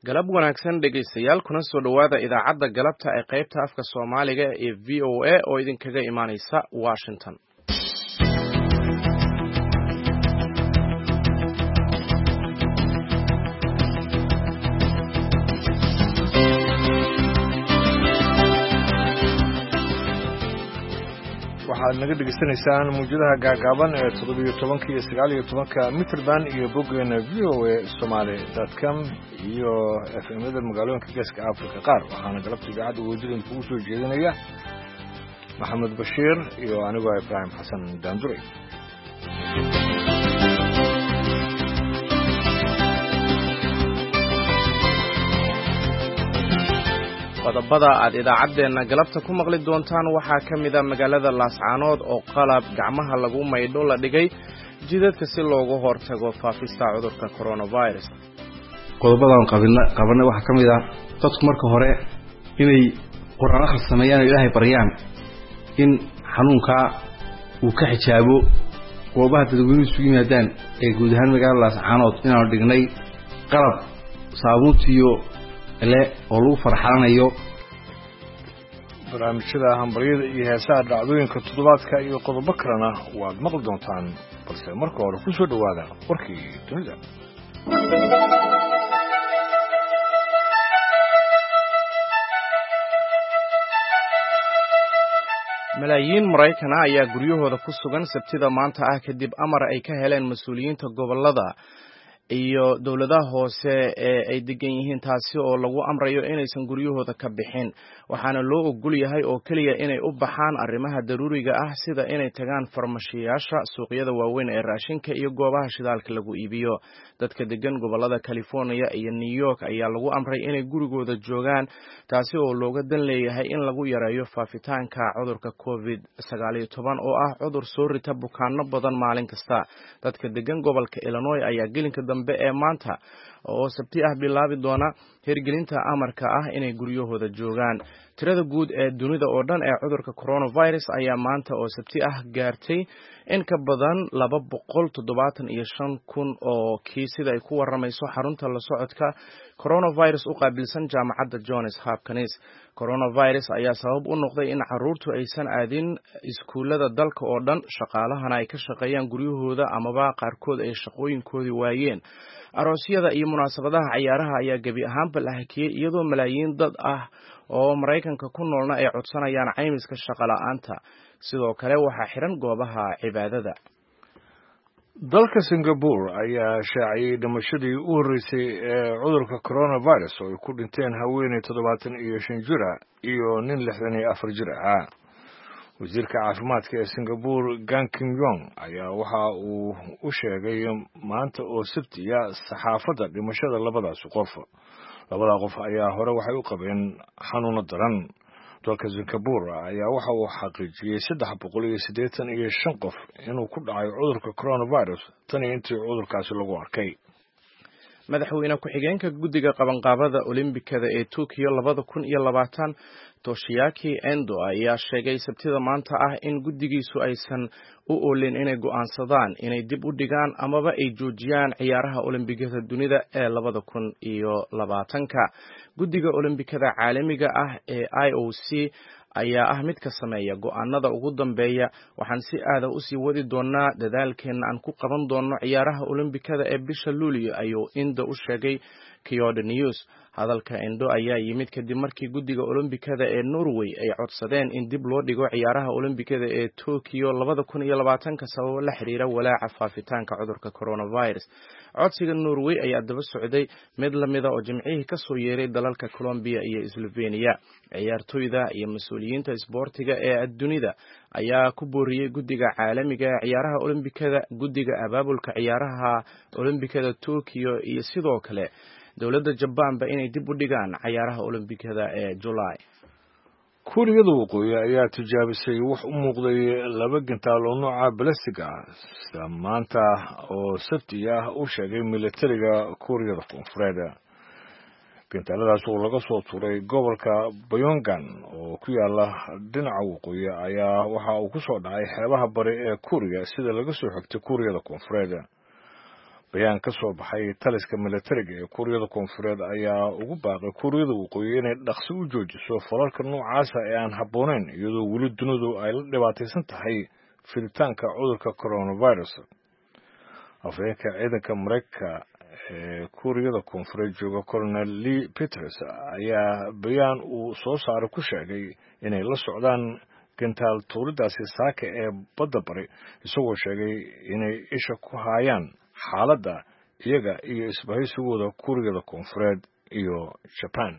galab wanaagsan dhegaystayaal kuna soo dhowaada idaacadda galabta ee qaybta afka Soomaaliga ee VOA oo idinkaga imaanaysa Washington. waxaad naga dhegaysanaysaan muujadaha gaagaaban ee 17 iyo 19 mitrban iyo boggeena voasomali.com iyo FM-da magaalooyinka geeska Afrika qaar waxaana galabta idaacadda wajilin kugu soo jeedinaya Maxamed Bashiir iyo anigoo Ibrahim Xasan Daanduray. qodobada aad idaacadeena galabta ku maqli doontaan waxaa ka mid ah magaalada Laascaanood oo qalab gacmaha lagu maydho la dhigay jidadka si looga hortago faafista cudurka coronavirus. qodobadan qabanay waxaa ka mid ah dadku marka hore inay quraan akhris sameeyaan Ilaahay baryaan in xanuunka uu ka xijaabo goobaha dadweynuhu isugu yimaadaan ee guud ahaan magaalada Laascaanood inaan dhignay qalab saabuuntiyo oo lagu farxanayo barnaamijyada hambalyada iyo heesaha dhacdooyinka toddobaadka iyo qodobo kalena waad maqli doontaan balse marka hore ku soo dhowaada warkii dunida. malaayiin Maraykan ayaa guryahooda ku sugan Sabtida maanta ah kadib amar ay ka heleen mas'uuliyiinta gobolada iyo dawladaha hoose ee ay degan yihiin taasi oo lagu amrayo inaysan guryahooda ka bixin waxaana loo ogol yahay oo kaliya inay u baxaan arrimaha daruuriga ah sida inay tagaan farmashiyaasha suuqyada waaweyn ee raashinka iyo goobaha shidaalka lagu iibiyo dadka degan gobolada California iyo New York ayaa lagu amray inay gurigooda joogaan taasi oo looga dan leeyahay in lagu yareeyo faafitaanka cudurka COVID-19 oo ah cudur soo rita bukaanno badan maalin kasta dadka degan gobolka Illinois ayaa gelinka dambe ee maanta oo Sabti ah bilaabi doona hirgelinta amarka ah inay guryahooda joogaan tirada guud ee dunida oo dhan ee cudurka coronavirus ayaa maanta oo Sabti ah gaartay in ka badan 275,000 oo kiisida ay ku waramayso xarunta la socodka coronavirus u qaabilsan jaamacadda Johns Hopkins. coronavirus ayaa sabab u noqday in carruurtu aysan aadin iskuulada dalka oo dhan shaqaalahana ay ka shaqeeyaan guryahooda amaba qaarkood ay shaqooyinkoodii waayeen aroosyada iyo munaasabadaha ciyaaraha ayaa gabi ahaanba la hakiyay iyadoo malaayiin dad ah oo Maraykanka ku noolna ay codsanayaan caymiska shaqo la'aanta sidoo kale waxaa xiran goobaha cibaadada. dalka Singapore ayaa shaaciyay dhimashadii u horeysay ee cudurka coronavirus oo ay ku dhinteen haweeney 75 jir ah iyo nin 64 jir ah. wasiirka caafimaadka ee Singapore Gan Kim Yong ayaa waxa uu u sheegay maanta oo Sabtiya saxaafadda dhimashada labadaas qof ayaa hore waxay u qabeen xanuuno daran. dalka Singapore ayaa waxa uu xaqiijiyay 385 qof inuu ku dhacay cudurka coronavirus tan intii cudurkaasi lagu arkay. madaxweyne ku-xigeenka guddiga qabanqaabada Olimbikada ee Tokyo 2020 Toshiaki Endo ayaa sheegay Sabtida maanta ah in guddigiisu aysan u oolin inay go'aansadaan inay dib u dhigaan amaba ay joojiyaan ciyaaraha Olimbikada dunida ee 2020. guddiga Olimbikada caalamiga ah ee IOC ayaa ah mid ka sameeya go'aanada ugu dambeeya waxaan si aad u sii wadi doonaa dadaalkeena aan ku qaban doono ciyaaraha Olimbikada ee bisha Luulyo ayuu Endo u sheegay Kyodo News. hadalka Endo ayaa yimid kadib markii guddiga Olimbikada ee Norway ay codsadeen in dib loo dhigo ciyaaraha Olimbikada ee Tokyo 2020 sababo la xiriira walaaca faafitaanka cudurka coronavirus. codsiga Norway ayaa daba socday mid lamida oo jimcihii ka soo yeeray dalalka Colombia iyo Slovenia. ciyaartoyda iyo mas'uuliyiinta isboortiga ee dunida ayaa ku booriyay guddiga caalamiga ee ciyaaraha Olimbikada, guddiga abaabulka ciyaaraha Olimbikada Tokyo iyo sidoo kale dawladda Jabaanba inay dib u dhigaan ciyaaraha Olimbikada ee July. kuuriyada waqooyi ayaa tijaabisay wax u muuqday 2 gantaal oo nooca ballistic ah sida maanta oo Sabti ah u sheegay militariga Kuuriyada Koonfureed. gantaaladaas oo laga soo tuuray gobolka Pyongyang oo ku yaala dhinaca waqooyi ayaa waxa uu ku soo dhacay xeebaha bari ee Kuuriya sida laga soo xigtay Kuuriyada Koonfureed. bayaan ka soo baxay taliska militariga ee kuuriyada koonfureed ayaa ugu baaqay kuuriyada waqooyi inay dhaqsi u joojiso falalka noocaasa ee aan habboonayn iyadoo weli dunidu ay la dhibaataysan tahay fiditaanka cudurka coronavirus. afhayeenka ciidanka maraykanka ee kuuriyada koonfureed jooga colonel Lee Peters ayaa bayaan uu soo saaray ku sheegay inay la socdaan gantaal tuuridaasi saaka ee badda bari isagoo sheegay inay isha ku hayaan xaaladda iyaga iyo isbahaysigooda kuuriyada koonfureed iyo Japan.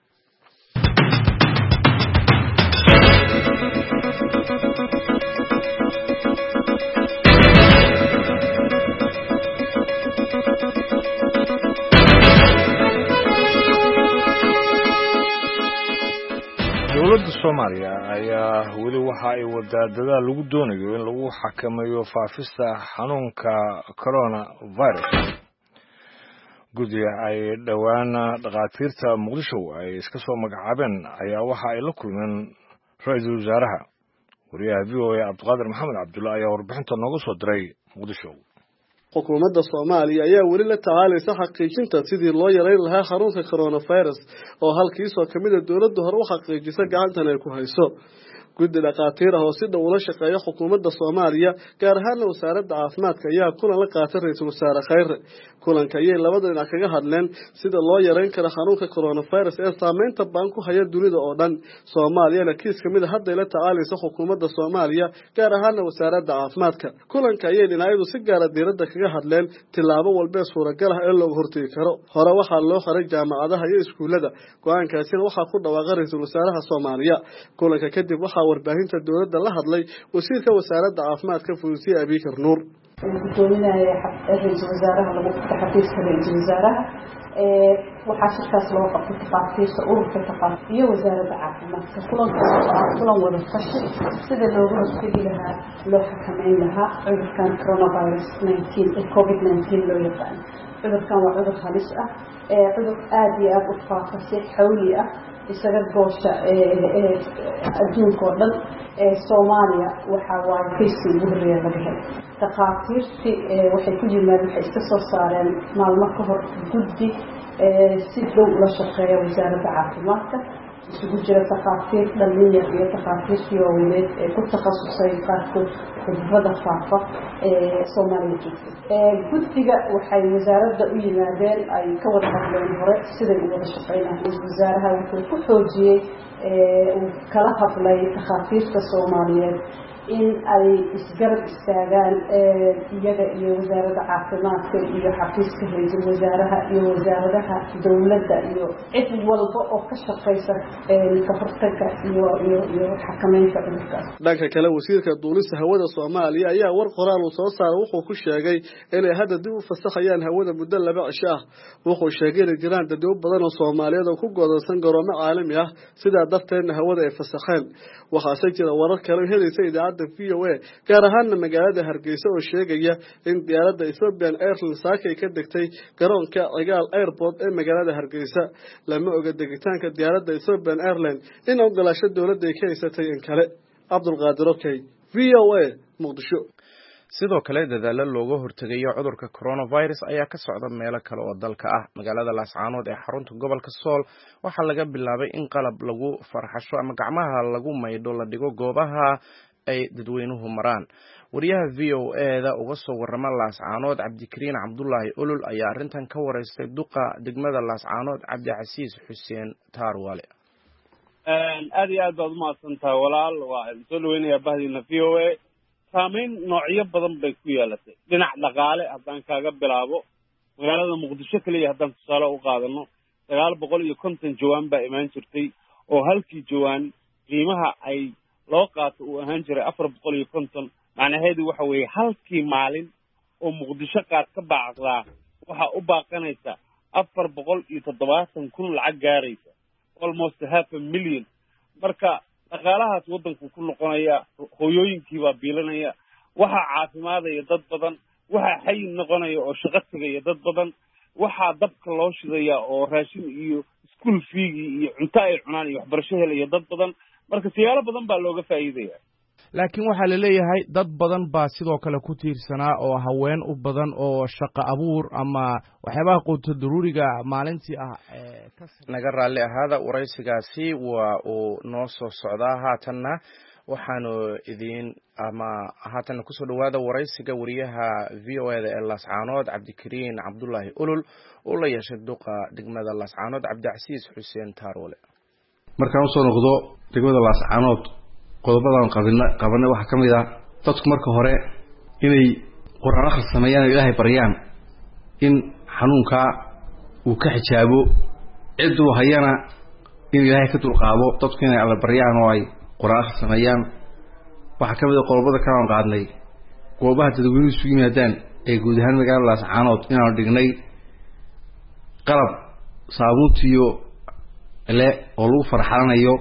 dowladda Soomaaliya ayaa weli waxa ay wadaa dadaal lagu doonayo in lagu xakameeyo faafista xanuunka coronavirus. guddiga ay dhawaan dhaqaatiirta Muqdisho ay iska soo magacaabeen ayaa waxa ay la kulmeen ra'iisul wasaaraha. wariyaha VOA Cabdiqaadir Maxamed Cabdulla ayaa warbixinta nooga soo diray Muqdisho. xukuumadda Soomaaliya ayaa weli la tacaalaysa xaqiijinta sidii loo yareyn lahaa xanuunka coronavirus oo halkiisoo kamid ah dowladda hore u xaqiijisay gacantan ay ku hayso. guddi dhaqaatiir ah oo si dhow ula shaqeeya xukuumadda Soomaaliya gaar ahaan wasaaradda caafimaadka ayaa kulan la qaatay ra'iisul wasaare Khayre. kulanka ayay labada dhinac kaga hadleen sida loo yareyn karo xanuunka coronavirus ee saameynta baan ku haya dunida oo dhan. Soomaaliyana kiis kamid ah hadda la tacaalaysa xukuumadda Soomaaliya gaar ahaan wasaaradda caafimaadka. kulanka ayay dhinacyadu si gaar ah diiradda kaga hadleen tilaabo walba suuragal ah ee looga hortagi karo. hore waxaa loo xiray jaamacadaha iyo iskuulada. go'aankaasina waxaa ku dhawaaqay ra'iisul wasaaraha Soomaaliya. kulanka kadib waxaa warbaahinta dowladda la hadlay wasiirka wasaaradda caafimaadka Fawziya Abiikar Nuur. gudoominaya ra'iisul wasaaraha lagu taxaqiiqo ra'iisul wasaaraha waxaa shirkaas loo qabtay taqaatiirta ururka taqaatiir iyo wasaaradda caafimaadka. kulan wada tashi sida looga hortagi lahaa loo xakameyn lahaa cudurkan coronavirus 19 ee covid-19 loo yaqaan. cudurkan waa cudur halis ah cudur aad iyo aad u faafa si xawli ah isaga goosha adduunka oo dhan. Soomaaliya waxaa waaye kiiskii ugu horreeya laga helay. dhaqaatiirtii waxay ku yimaadeen waxay iska soo saareen maalmo ka hor guddi si dhow ula shaqeeya wasaaradda caafimaadka isugu jira dhaqaatiir dhalinyar iyo dhaqaatiirtii waaweyn ee ku takhasusay qaarkood cudurrada faafa ee Soomaaliya joogtay. guddiga waxay wasaaradda u yimaadeen ay ka wada hadleen hore siday u wada shaqeynayaan. wasaaraha wuxuu ku xoojiyey uu kala hadlay dhaqaatiirta Soomaaliyeed in ay isgarab istaagaan iyaga iyo wasaaradda caafimaadka iyo xafiiska ra'iisul wasaaraha iyo wasaaradaha dowladda iyo cid walba oo ka shaqeysa ka hortagga iyo xakameynta cudurkaas. dhanka kale wasiirka duulista hawada Soomaaliya ayaa war qoraal uu soo saaray wuxuu ku sheegay inay hadda dib u fasaxayaan hawada muddo 2 cisho ah. wuxuu sheegay in jiraan dadweyne badan oo Soomaaliyeed oo ku go'doonsan garoomo caalami ah sida darteedna hawada ay fasaxeen. waxaase jira warar kale oo helaysa idaacadda VOA gaar ahaan magaalada Hargeysa oo sheegaya in diyaaradda Ethiopian Airlines saakay ka degtay garoonka Cigaal Airport ee magaalada Hargeysa. lama oga degitaanka diyaaradda Ethiopian Airlines in ogolaasho dowladda ay ka haysatay in kale. Cabdulqaadir Okay, VOA, Muqdisho. sidoo kale dadaalo looga hortagayo cudurka coronavirus ayaa ka socda meelo kale oo dalka ah. magaalada Laascaanood ee xarunta gobolka Sool waxaa laga bilaabay in qalab lagu farxasho ama gacmaha lagu maydho la dhigo goobaha ay dadweynuhu maraan. wariyaha VOA-da uga soo warrama Laascaanood Cabdikariin Cabdullaahi Olol ayaa arrintan ka wareystay duqa degmada Laascaanood Cabdicasiis Xuseen Taarwale. aad iyo aad baad u mahadsantahay walaal. waa soo dhaweynayaa bahdiina VOA. saameyn noocyo badan bay ku yeelatay. dhinac dhaqaale haddaan kaaga bilaabo magaalada Muqdisho kaliya haddaan tusaale u qaadano 950 jawaan baa imaan jirtay oo halkii jawaan qiimaha ay loo qaato uu ahaan jiray 450. macnaheedu waxa weeye halkii maalin oo Muqdisho qaad ka baaqdaa waxa u baaqanaysa 470,000 lacag gaaraysa, almost half a million. marka dhaqaalahaas waddanku ku noqonaya, hooyooyinkii baa biilanaya, waxaa caafimaadaya dad badan, waxaa xay noqonaya oo shaqo tagaya dad badan, waxaa dabka loo shidaya oo raashin iyo school feegi iyo cunto ay cunaan iyo waxbarasho helaya dad badan. marka siyaalo badan baa looga faa'iidaya. laakiin waxaa la leeyahay dad badan baa sidoo kale ku tiirsanaa oo haween u badan oo shaqo abuur ama waxyaabaha quuto daruuriga maalintii ah naga raalli ahaada waraysigaasi waa uu noo soo socdaa haatanna waxaanu haatanna kusoo dhawaada waraysiga wariyaha v o eda ee laascaanood cabdikariin cabdulaahi olol oo la yeeshay duqa degmada laascaanood cabdicasiis xuseen taaroole. markaan usoo noqdo degmada laascaanood qodobadan qabanay waxaa ka mid ah dadku marka hore inay quraan akhris sameeyaan oo ilaahay baryaan in xanuunkaa uu ka xijaabo cidduu hayana in ilaahay ka dulqaado dadku inay alla baryaan oo ay quraan akhris sameeyaan. waxaa ka mid ah qodobada kalaan qaadnay goobaha dadweynuhu isugu yimaadaan ee guud ahaan magaalada laascaanood inaanu dhignay qalab saabuuntiyo le oo lagu farxalanayo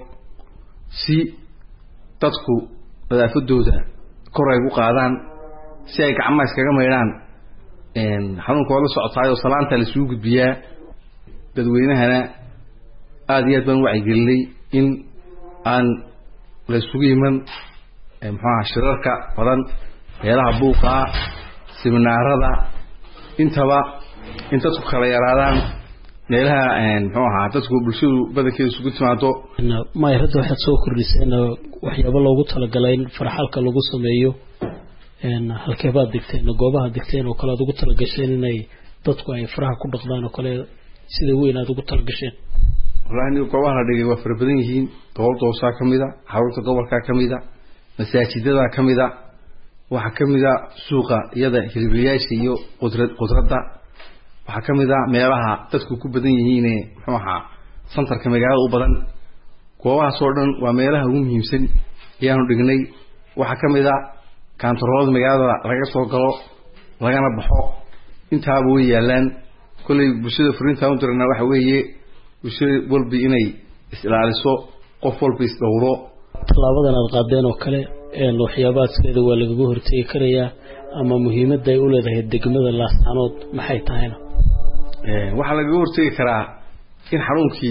si dadku nadaafadooda kor ay u qaadaan si ay gacmaha iskaga maydhaan. xanuunka waa la socotaay oo salaanta la isugu gudbiyaa dadweynahana aada iyo aad baan wacyigelinay in aan la isugu iman muxuaha shirarka badan meelaha buuqa siminaarada intaba in dadku kala yaraadaan meelaha muxuu ahaa dadku bulshadu badankeeda isugu timaado. hadda waxaad soo kordhiseen waxyaabo loogu talagalay in farxalka lagu sameeyo halkeebaad degteen goobaha degteen oo kale aad ugu talagasheen inay dadku ay faraha ku dhaqdaan oo kale sida weyn aad ugu talagasheen. wallahi goobaha la dhigay waa fara badan yihiin. gobolka hoosaa ka mid a xarunta gobolka ka mid a masaajidada ka mid a waxaa ka mid a suuqa iyada hiliblayaasha iyo qudradda waxaa ka mid a meelaha dadku ku badan yihiine muxuu ahaa santarka magaalada u badan. goobahaas oo dhan waa meelaha ugu muhiimsan ayaanu dhignay. waxaa ka mid a kaantaroolada magaalada laga soo galo lagana baxo intaaba way yaalaan. kolley bulshada furiintaan u dirana waxa weeye bulshada walba inay is-ilaaliso qof walba isdhowro. tallaabadan aad qaadeen oo kale waxyaabahaaskeeda waa lagaga hortegi karayaa ama muhiimadda ay u leedahay degmada laascaanood maxay tahayna? waxaa lagaga hortegi karaa in xanuunkii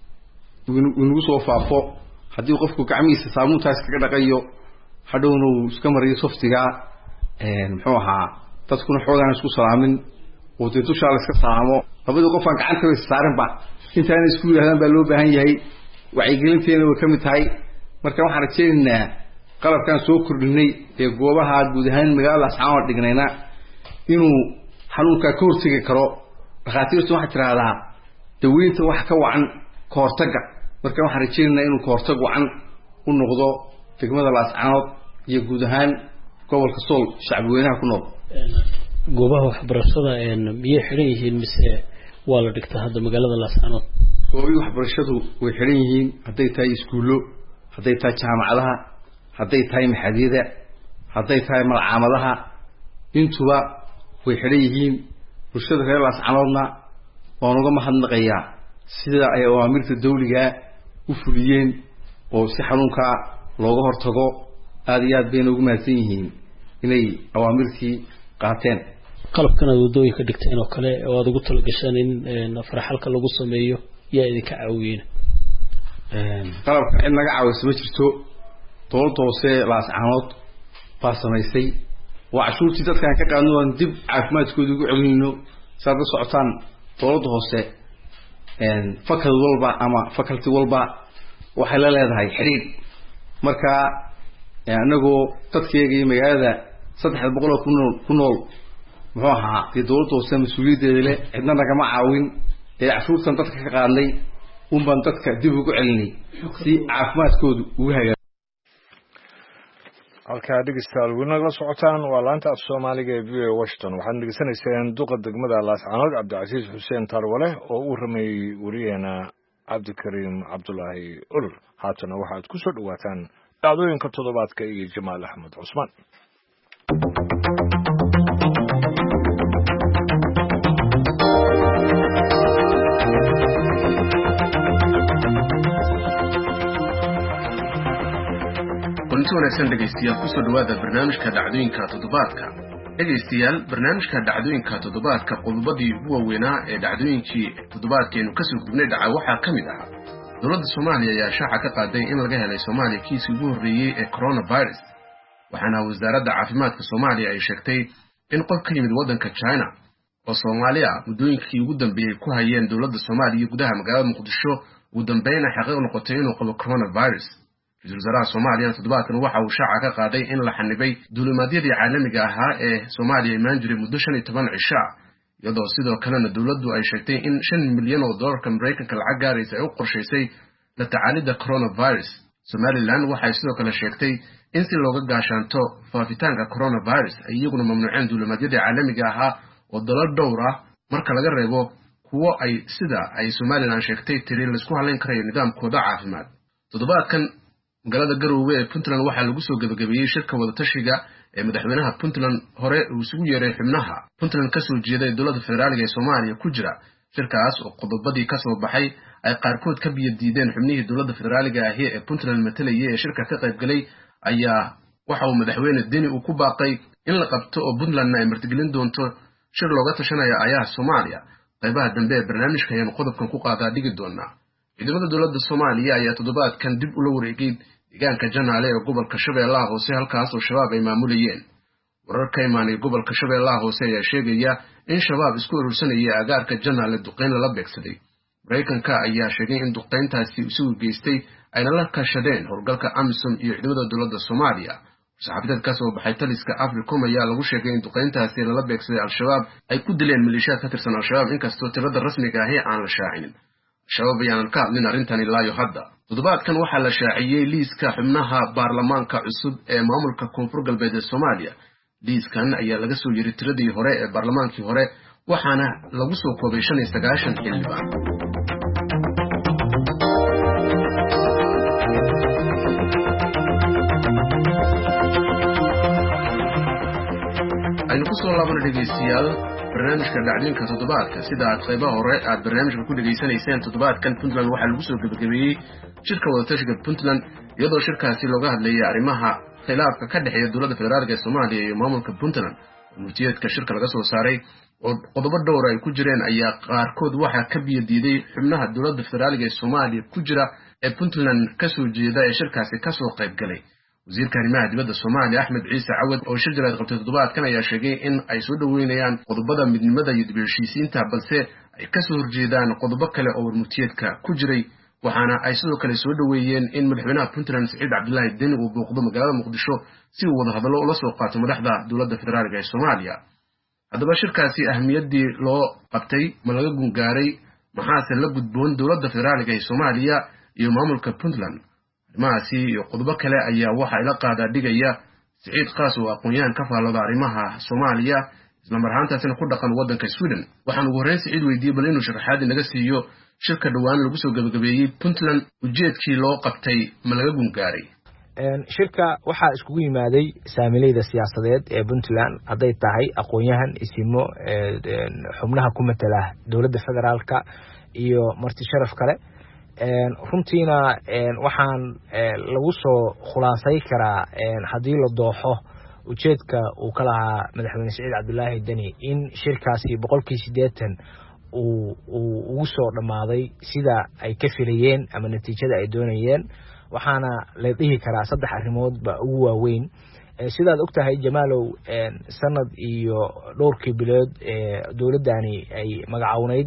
inagu soo faafo haddii qofku gacmihiisa saabuuntaas kaga dhaqayo hadhowna uu iska mariyo softigaa muxuu ahaa dadkuna xoogaan isku salaamin oo dee dushaa la iska salaamo labadii qofaan gacantaba is saarinba intaana isku yidhahdaan baa loo baahan yahay. wacyigelinteena way ka mid tahay. marka waxaan rajeynaynaa qalabkaan soo kordhinay ee goobaha guud ahaan magaalada laascaanood dhignayna inuu xanuunkaa ka hortegi karo. dhakhaatiirtu waxay tidhaahdaa daweynta wax ka wacan ka hortagga. marka waxaan rajeynaynaa inuu ka hortag wacan u noqdo degmada laascaanood iyo guud ahaan gobolka sool shacbi weynaha ku nool. goobaha waxbarashada miyay xidhan yihiin mise waa la dhigtaa hadda magaalada laascaanood? goobii waxbarashadu way xidhan yihiin hadday tahay iskuullo hadday tahay jaamacadaha hadday tahay maxadiyada hadday tahay malcaamadaha intuba way xidhan yihiin. bulshada reer laascaanoodna waan uga mahadnaqayaa sida ay awaamirta dawligaa u fuliyeen oo si xanuunkaa looga hortago. aada iyo aad bayna ugu mahadsan yihiin inay awaamirtii qaateen. qalabkan aad waddooyinka dhigteen oo kale oo aad ugu talagasheen in farxalka lagu sameeyo yaa idinka caawiyeen? qalabkan cid naga caawisa ma jirto. dowladda hoose laascaanood baa samaysay. waa cashuurtii dadkaan ka qaadno aan dib caafimaadkooda ugu celinayno. saad la socotaan dowladda hoose fakad walba ama faculty walba waxay la leedahay xidhiidh. marka anagoo dadkeega iyo magaalada 300 ku nool muxuu ahaa dee dowladda hoose mas-uuliyaddeeda leh cidna nagama caawin ee cashuurtan dadka ka qaadnay unbaan dadka dib ugu celinay si caafimaadkoodu ugu hagaago. halkaa dhegeystayaal weli nagala socotaan waa laanta af soomaaliga ee v o washington. waxaad dhegeysanayseen duqa degmada laascaanood cabdicasiis xuseen tarwale oo uu rameeyey wariyeena cabdikariim cabdulaahi olol. haatana waxaad ku soo dhawaataan dhacdooyinka toddobaadka iyo jamaal axmed cusmaan. kulanti wanaagsan dhegaystayaal kusoo dhawaada barnaamijka dhacdooyinka toddobaadka. dhegaystayaal barnaamijka dhacdooyinka toddobaadka qodobadii ugu waaweynaa ee dhacdooyinkii toddobaadkeenu kasoo gudbnay dhaca waxaa ka mid ahaa dowladda Soomaaliya ayaa shaaca ka qaaday in laga helay Soomaaliya kiisii ugu horreeyay ee coronavirus waxaana wasaaradda caafimaadka Soomaaliya ay sheegtay in qof ka yimid waddanka China oo Soomaaliya muddooyinkii ugu dambeeyay ku hayeen dowladda Soomaaliya gudaha magaalada Muqdisho ugu dambeeyna xaqiiq noqotay inuu qabo coronavirus. Ra'iisul Wasaaraha Soomaaliya toddobaadkan waxa uu shaaca ka qaaday in la xanibay duulimaadyadii caalamiga ahaa ee Soomaaliya imaan jiray muddo 15 cisho iyadoo sidoo kalena dowladdu ay sheegtay in $5 milyan oo dollarka Mareykanka lacag gaaraysa ay u qorshaysay la tacaalida coronavirus. Somaliland waxay sidoo kale sheegtay in si looga gaashaanto faafitaanka coronavirus ay iyaguna mamnuuceen duulimaadyadii caalamiga ahaa oo dalal dhowr ah marka laga reebo kuwo ay sida ay Somaliland sheegtay tiri la isku halayn karayo nidaamkooda caafimaad. Toddobaadkan magaalada Garowe ee Puntland waxaa lagu soo gabagabeeyay shirka wada tashiga ee madaxweynaha Puntland hore uu isugu yeeray xubnaha Puntland ka soo jeeday dowladda federaalka ee Soomaaliya ku jira. Shirkaas oo qodobadii ka soo baxay ay qaarkood ka biyo diideen xubnihii dowladda federaalka ah ee Puntland matalayay ee shirka ka qayb galay ayaa waxa uu madaxweyne Deni uu ku baaqay in la qabto oo Puntland ay martigelin doonto shir looga tashanayo ayaha Soomaaliya. qaybaha dambe ee barnaamijka ayaan qodobkan ku qaadaa dhigi doonaa. ciidamada dowladda Soomaaliya ayaa toddobaadkan dib ula wareegay deegaanka Janaale ee gobolka Shabeellaha Hoose halkaas oo shabaab ay maamulayeen. warar ka imaanay gobolka Shabeellaha Hoose ayaa sheegaya in shabaab isku urursanaya agaarka Janaale duqeyn la beegsaday. Mareykanka ayaa sheegay in duqeyntaasi uu geystay ayna la kashadeen howlgalka AMISOM iyo ciidamada dowladda Soomaaliya. saxaafadda ka soo baxay taliska Africom ayaa lagu sheegay in duqeyntaasi la beegsaday al-shabaab ay ku dileen maleeshiyaad ka tirsan al-shabaab inkastoo tirada rasmiga ah aan la shaacin. shabaab ayaan ka hadlin arrintan ilaa iyo hadda. toddobaadkan waxaa la shaaciyay liiska xubnaha baarlamaanka cusub ee maamulka Koonfur Galbeed ee Soomaaliya. liiskan ayaa laga soo yiri tiradii hore ee baarlamaankii hore waxaana lagu soo koobay 95 xildhibaan. aynu ku soo laabano dhegeystayaal barnaamijka dhacdooyinka toddobaadka sida aad qaybaha hore aad barnaamijka ku dhageysanayseen. toddobaadkan Puntland waxaa lagu soo gabagabeeyay shirka wada tashiga Puntland iyadoo shirkaasi looga hadlayay arrimaha khilaafka ka dhexeeya dowladda federaalka ee Soomaaliya iyo maamulka Puntland. murtiyeedka shirka laga soo saaray oo qodobo dhowr ay ku jireen ayaa qaarkood waxaa ka biyo diiday xubnaha dowladda federaalka ee Soomaaliya ku jira ee Puntland ka soo jeeda ee shirkaasi ka soo qayb galay. wasiirka arrimaha dibadda Soomaaliya Axmed Ciise Cawad oo shir jaraa'id qabtay toddobaadkan ayaa sheegay in ay soo dhaweynayaan qodobada midnimada iyo dib u heshiisiinta balse ay ka soo horjeedaan qodobo kale oo warmurtiyeedka ku jiray. waxaana ay sidoo kale soo dhaweeyeen in madaxweynaha Puntland Saciid Cabdullaahi Deni uu booqdo magaalada Muqdisho si uu wada hadallo ula soo qaato madaxda dowladda federaalka ee Soomaaliya. haddaba shirkaasi ahmiyadii loo qabtay ma laga gungaaray maxaase la gudboon dowladda federaalka ee Soomaaliya iyo maamulka Puntland. arrimahaasi iyo qodobo kale ayaa waxa ila qaadaa dhigaya Saciid Qaas oo aqoon-yahan ka faallooda arrimaha Soomaaliya isla marhaantaasina ku dhaqan waddanka Sweden. waxaan ugu horreyn Saciid weydiiyey bal inuu sharaxaad naga siiyo shirka dhawaan lagu soo gabagabeeyay Puntland ujeedkii loo qabtay ma laga gungaaray. shirka waxaa iskugu yimaaday saamilayda siyaasadeed ee Puntland hadday tahay aqoon-yahan isimo xubnaha ku matala dowladda federaalka iyo marti sharaf kale. runtiina waxaan lagu soo khulaasay karaa haddii la dooxo ujeedka uu ka lahaa madaxweyne Saciid Cabdullaahi Deni in shirkaasi 80% uu ugu soo dhamaaday sida ay ka filayeen ama natiijada ay doonayeen. waxaana la dhihi karaa 3 arrimood ba ugu waaweyn. sidaad ogtahay Jamaalow sanad iyo dhowrkii bilood dowladani ay magacawneyd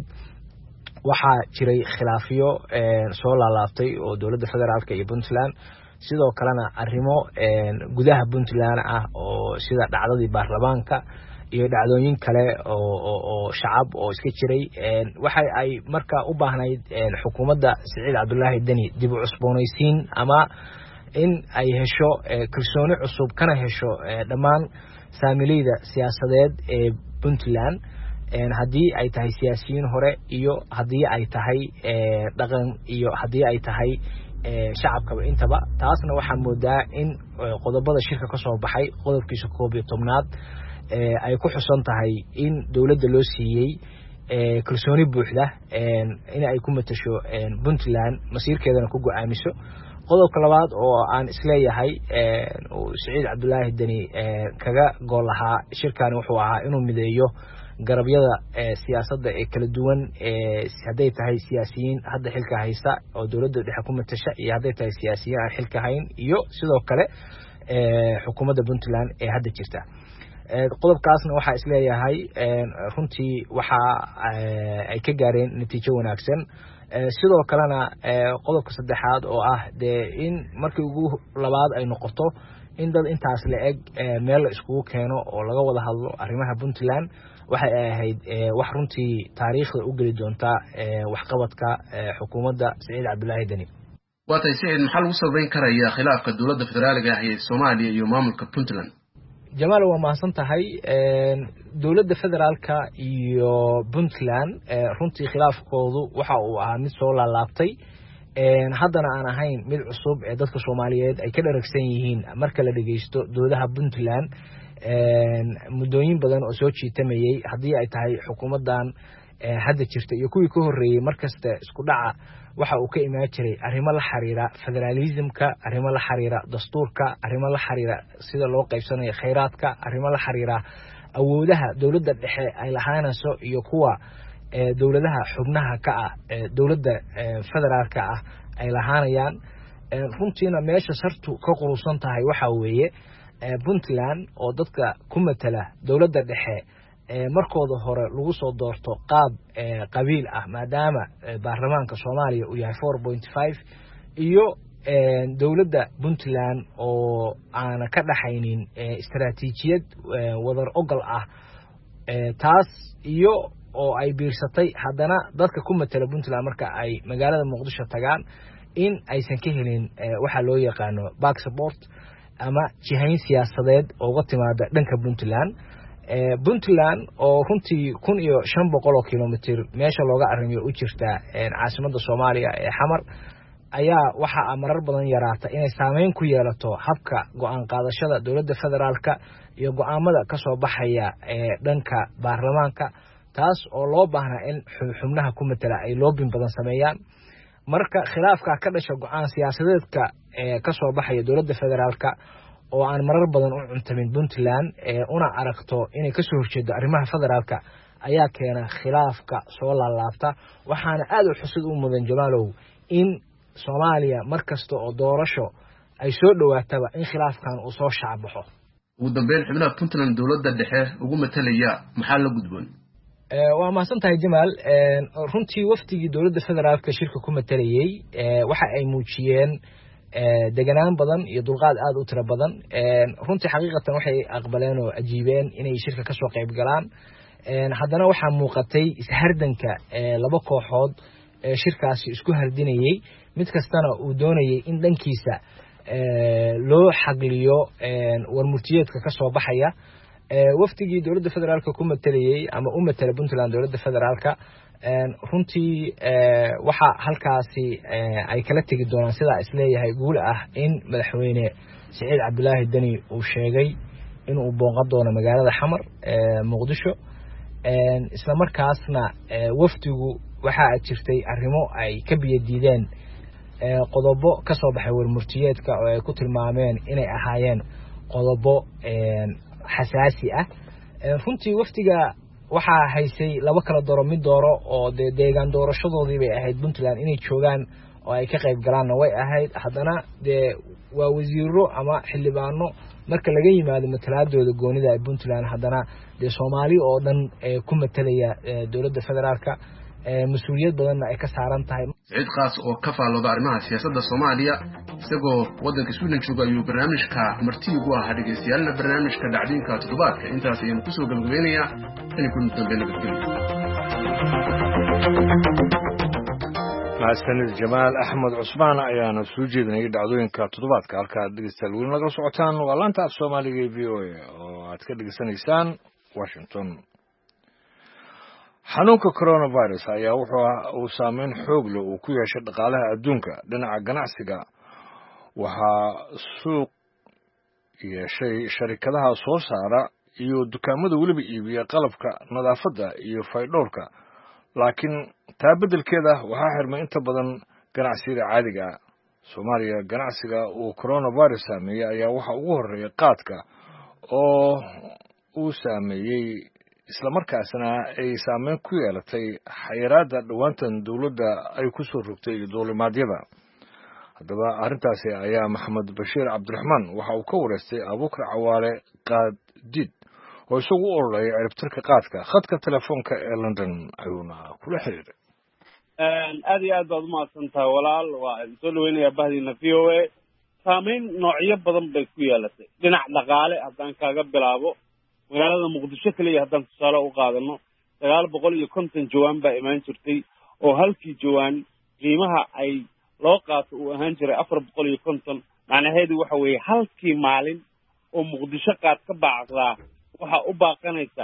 waxaa jiray khilaafyo soo laalaabtay oo dowladda federaalka iyo Puntland sidoo kalena arrimo gudaha Puntland ah oo sida dhacdadii baarlamaanka iyo dhacdooyin kale oo shacab oo iska jiray. waxa ay marka u baahnayd xukuumadda Saciid Cabdullaahi Deni dib u cusboonaysiin ama in ay hesho kalsooni cusub kana hesho dhammaan saamilayda siyaasadeed ee Puntland. haddii ay tahay siyaasiyiin hore iyo haddii ay tahay dhaqan iyo haddii ay tahay shacabkaba intaba. taasna waxaa moodaa in qodobada shirka ka soo baxay qodobkiisa 11aad ay ku xusan tahay in dowladda loo siiyey kalsooni buuxda in ay ku matasho Puntland masiirkeedana ku go'aamiso. qodobka labaad oo aan isleeyahay Saciid Cabdullaahi Deni kaga gool lahaa shirkan wuxuu ahaa inuu mideeyo garabyada siyaasadda ee kala duwan hadday tahay siyaasiyiin hadda xilka haysta oo dowladda dhexe ku matasha iyo hadday tahay siyaasiyiin aan xilka hayn iyo sidoo kale xukuumadda Puntland ee hadda jirta qodobkaasna waxa isleeyahay runtii waxa ay ka gaareen natiijo wanaagsan sidoo kalena qodobka saddexaad oo ah in markii ugu labaad ay noqoto in dad intaas la eg meel la iskugu keeno oo laga wada hadlo arrimaha Puntland waxay ahayd wax runtii taariikhda u gali doonta waxqabadka xukuumadda Saciid Cabdullaahi Dani waatay Saciid maxaa lagu sabayn karayaa khilaafka dowladda federaaliga ah ee Soomaaliya iyo maamulka Puntland Jamaal waa mahadsan tahay dowladda federaalka iyo Puntland runtii khilaafkoodu waxa uu ahaa mid soo laalaabtay haddana aan ahayn mid cusub ee dadka Soomaaliyeed ay ka dharagsan yihiin marka la dhageysto dowladaha Puntland muddooyin badan oo soo jiitamayay haddii ay tahay xukuumaddan hadda jirta iyo kuwii ka horreeyay markasta isku dhaca waxa uu ka imaan jiray arrimo la xiriira federalismka arrimo la xiriira dastuurka arrimo la xiriira sida loo qaybsanayo kheyraadka arrimo la xiriira awoodaha dowladda dhexe ay lahaanayso iyo kuwa dowladaha xubnaha ka ah dowladda federaalka ah ay lahaanayaan runtiina meesha sartu ka qurusan tahay waxa weeye Puntland oo dadka ku matala dowladda dhexe markooda hore lagu soo doorto qaab qabiil ah maadaama baarlamaanka Soomaaliya uu yahay 4.5 iyo dowladda Puntland oo aan ka dhaxaynin istaraatiijiyad wadar ogal ah taas iyo oo ay biirsatay haddana dadka ku matala Puntland marka ay magaalada Muqdisho tagaan in aysan ka helin waxa loo yaqaano back support ama jihayn siyaasadeed oo uga timaada dhanka Puntland Puntland oo runtii 1500 kilomitir meesha looga arrimiyo u jirta caasimadda Soomaaliya ee Xamar ayaa waxa marar badan yaraata inay saameyn ku yeelato habka go'aan qaadashada dowladda federaalka iyo go'aamada ka soo baxaya dhanka baarlamaanka taas oo loo baahnaa in xubnaha ku matala ay loobin badan sameeyaan marka khilaafka ka dhasha go'aan siyaasadeedka ka soo baxaya dowladda federaalka oo aan marar badan u cuntamin Puntland una aragto inay ka soo horjeedo arrimaha federaalka ayaa keena khilaafka soo laalaabta waxaana aad u xusid u mudan Jamaalow in Soomaaliya markasta oo doorasho ay soo dhawaataba in khilaafkan uu soo shacbaxo ugu dambeyn xubnaha Puntland dowladda dhexe ugu matalaya maxaa la gudboon waa mahadsan tahay Jamaal runtii waftigii dowladda federaalka shirka ku matalayay waxa ay muujiyeen deganaan badan iyo dulqaad aad u tiro badan runtii xaqiiqatan waxay aqbaleen oo ajiibeen inay shirka ka soo qayb galaan haddana waxa muuqatay ishardanka laba kooxood shirkaasi isku hardinayay mid kastana uu doonayay in dhankiisa loo xagliyo warmurtiyeedka ka soo baxaya waftigii dowladda federaalka ku matalayay ama u matala Puntland dowladda federaalka runtii waxa halkaasi ay kala tagi doonaan sida isleeyahay guul ah in madaxweyne Saciid Cabdullaahi Dani uu sheegay in uu booqan doono magaalada Xamar Muqdisho isla markaasna waftigu waxa jirtay arrimo ay ka biyadiideen qodobo ka soo baxay warmurtiyeedka oo ay ku tilmaameen inay ahaayeen qodobo xasaasi ah runtii waftiga waxa haysay laba kala dooro mid dooro oo deegaan doorashadoodii bay ahayd Puntland inay joogaan oo ay ka qayb galaan way ahayd haddana waa wasiiro ama xildhibaano marka laga yimaado matalaadooda goonida ee Puntland haddana Soomaali oo dhan ku matalaya dowladda federaalka مسؤوليات بدن ay ka saaran tahay cid qaas oo ka faalooda arrimaha siyaasadda Soomaaliya isagoo wadanka Sweden jooga ayuu barnaamijka martiigu ah dhageystayaal barnaamijka dhacdooyinka toddobaadka intaas ayaan ku soo gabagabeynayaa in ku dambeeyna mahadsanid Jamaal Axmed Cusmaan ayaana soo jeedinay dhacdooyinka toddobaadka halka dhageystayaal weli naga socotaan waa laanta af Soomaaliga ee VOA oo aad ka dhageysanaysaan Washington xanuunka coronavirus ayaa uu saameyn xoog leh uu ku yeeshay dhaqaalaha adduunka dhinaca ganacsiga waxaa suuq yeeshay sharikadaha soo saara iyo dukaamada weliba iibiya qalabka nadaafadda iyo faydhowrka laakiin taa beddelkeeda waxaa xirmay inta badan ganacsiyada caadiga ah Soomaaliya ganacsiga uu coronavirus saameeyay ayaa waxa ugu horreeyay qaadka oo uu saameeyay isla markaasna ay saameyn ku yeelatay xayiraadda dhawaantan dowladda ay ku soo rogtay duulimaadyada haddaba arrintaasi ayaa maxamed bashiir cabdiraxmaan waxa uu ka wareystay abuukar cawaale qaaddiid oo isagu u ololeeya ciribtirka qaadka khadka telefoonka ee london ayuuna kula xiriiray. aad iyo aad baad umahadsan tahay walaal, waa soo dhaweynayaa bahdiina v o a. saameyn noocyo badan bay ku yeelatay. dhinac dhaqaale haddaan kaaga bilaabo, magaalada muqdisho keliya haddaan tusaale u qaadano 950 jawaan baa imaan jirtay, oo halkii jawaan qiimaha ay loo qaato uu ahaan jiray 450. macnaheedu waxa weeye halkii maalin oo muqdisho qaad ka baacdaa waxaa u baaqanaysa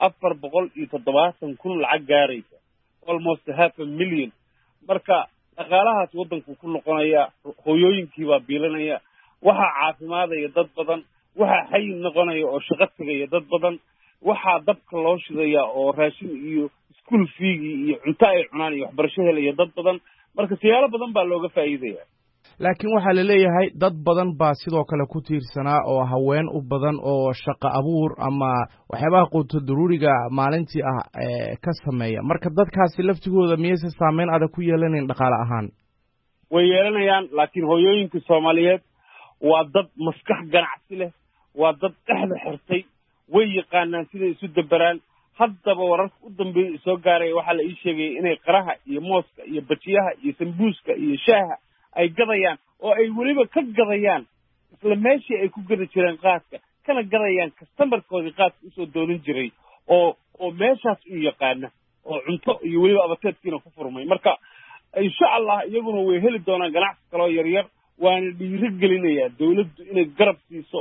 470,000 lacag gaaraysa, almost 500,000. marka dhaqaalahaas waddanku ku noqonaya, hooyooyinkii baa biilanaya, waxaa caafimaadaya dad badan, waxaa xayin noqonaya oo shaqo tegaya dad badan, waxaa dabka loo shidaya oo raashin iyo iskuol fiigii iyo cunto ay cunaan iyo waxbarasho helaya dad badan. marka siyaalo badan baa looga faa'iidaya. laakiin waxaa la leeyahay dad badan baa sidoo kale ku tiirsanaa oo haween u badan oo shaqo abuur ama waxyaabaha quuto daruuriga maalintii ah ka sameeya. marka dadkaasi laftigooda miyayse saameyn adag ku yeelanayn dhaqaale ahaan? way yeelanayaan, laakiin hooyooyinka Soomaaliyeed waa dad maskax ganacsi leh, waa dad dhexda xirtay, way yaqaanaan sida isu dabaraan. haddaba wararka u dambeeyay soo gaaray waxaa la ii sheegay inay qaraha iyo mooska iyo bajiyaha iyo sambuuska iyo shaaha ay gadayaan, oo ay weliba ka gadayaan isla meeshii ay ku gadi jireen qaadka, kana gadayaan kastamarkoodii qaadka usoo doonin jiray oo meeshaas u yaqaana, oo cunto iyo weliba abateedkiina ku furmay. marka insha allah iyaguna way heli doonaan ganacsi kaloo yaryar. waana dhiirigelinayaa dawladdu inay garab siiso,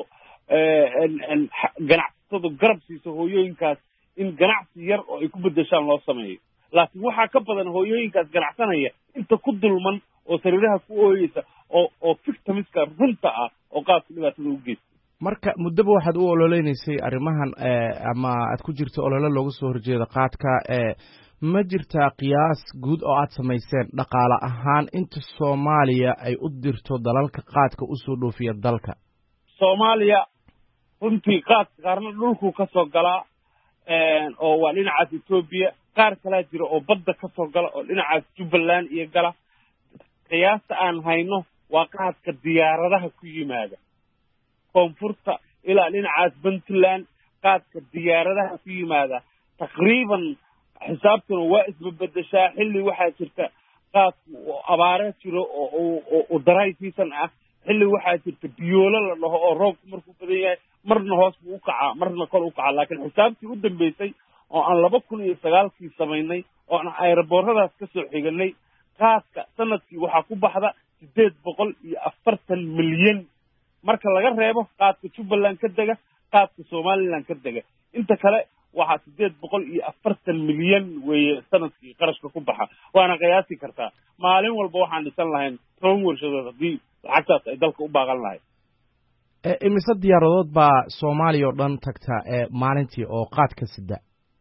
ganacsatadu garab siiso hooyooyinkaas in ganacsi yar oo ay ku beddeshaan loo sameeyo. laakiin waxaa ka badan hooyooyinkaas ganacsanaya inta ku dulman oo sariiraha ku ooyeysa oo victimiska runta ah oo qaadka dhibaatada u geysta. marka muddaba waxaad u ololeynaysay arrimahan ama aad ku jirto olole looga soo horjeeda qaadka. ma jirtaa qiyaas guud oo aad samayseen dhaqaale ahaan inta Soomaaliya ay u dirto dalalka qaadka usoo dhoofiya dalka? Soomaaliya runtii qaadka qaarna dhulku ka soo galaa oo waa dhinacaas Ethiopia, qaar kala jira oo badda ka soo gala oo dhinacaas Jubbaland iyo gala. qiyaasta aan hayno waa qaadka diyaaradaha ku yimaada koonfurta ilaa dhinacaas Puntland, qaadka diyaaradaha ku yimaada taqriiban xisaabtuna waa isbedeshaa. xilli waxaa jirta qaadku abaare jiro oo daray season ah, xilli waxaa jirta biyoolo la dhaho oo roobku markuu badan yahay marna hoos buu u kacaa marna kor u kacaa. laakiin xisaabtii u dambeysay oo aan 2009 samaynay oo aan aerobooradaas ka soo xiganay, qaadka sanadkii waxaa ku baxda 840 milyan marka laga reebo qaadka Jubbaland ka dega, qaadka Somaliland ka dega. inta kale waxaa 840 milyan weeye sanadkii qarashka ku baxa. waana qiyaasi kartaa maalin walba waxaan dhisan lahayn 10 warshadood haddii lacagtaas ay dalka u baaqan lahayd. imise diyaaradood baa Soomaaliya oo dhan tagta maalintii oo qaadka sida?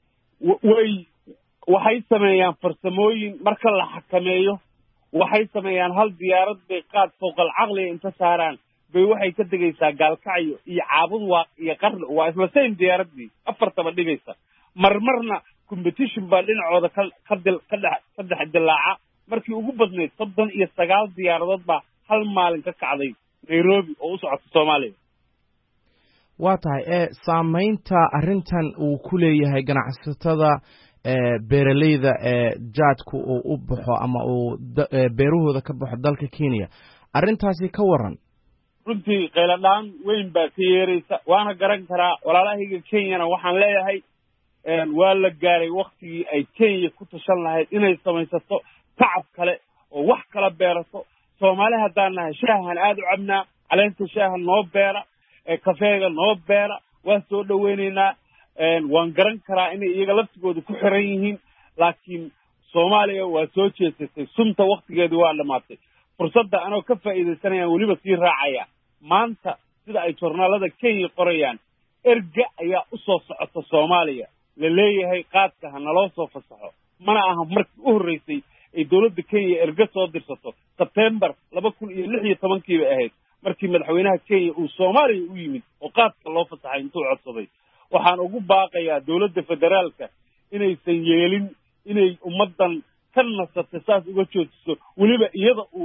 waxay sameeyaan farsamooyin marka la xakameeyo. waxay sameeyaan hal diyaarad bay qaad fooqal caqliga inta saaraan bay waxay ka degaysaa Gaalkacyo iyo Caabud Waaq iyo Qarle. waa isla same diyaaradii afartaba dhigaysa. marmarna competition baa dhinacooda ka dhex dilaaca. markii ugu badnayd 39 diyaaradood baa hal maalin ka kacday Nairobi oo u socota Soomaaliya. waa tahay saamaynta arrintan uu ku leeyahay ganacsatada beeraleyda jaadku uu u baxo ama uu beerahooda ka baxo dalka Kenya, arrintaasi ka waran? runtii qayladhaan weyn baa ka yeeraysa, waana garan karaa. walaalahayga Kenyana waxaan leeyahay waa la gaaray waqtigii ay Kenya ku tashan lahayd inay samaysato tacab kale oo wax kala beerato. Soomaali haddaan nahay shaahan aad u cabnaa, caleenta shaaha noo beera, kafeega noo beera, waa soo dhaweynaynaa. waan garan karaa inay iyaga laftigooda ku xiran yihiin, laakiin Soomaaliya waa soo jeesatay. sunta waqtigeedu waa dhamaatay. fursadda anoo ka faa'iidaysanayaan weliba sii raacaya. maanta sida ay joornaalada Kenya qorayaan, erga ayaa u soo socota Soomaaliya, la leeyahay qaadka ha naloo soo fasaxo. mana aha markii u horreysay ay dawladda Kenya erga soo dirsato. September 2016 bay ahayd markii madaxweynaha Kenya uu Soomaaliya u yimid oo qaadka loo fasaxay intuu codsaday. waxaan ugu baaqayaa dawladda federaalka inaysan yeelin inay ummadan ka nasatay saas uga joojiso, weliba iyada uu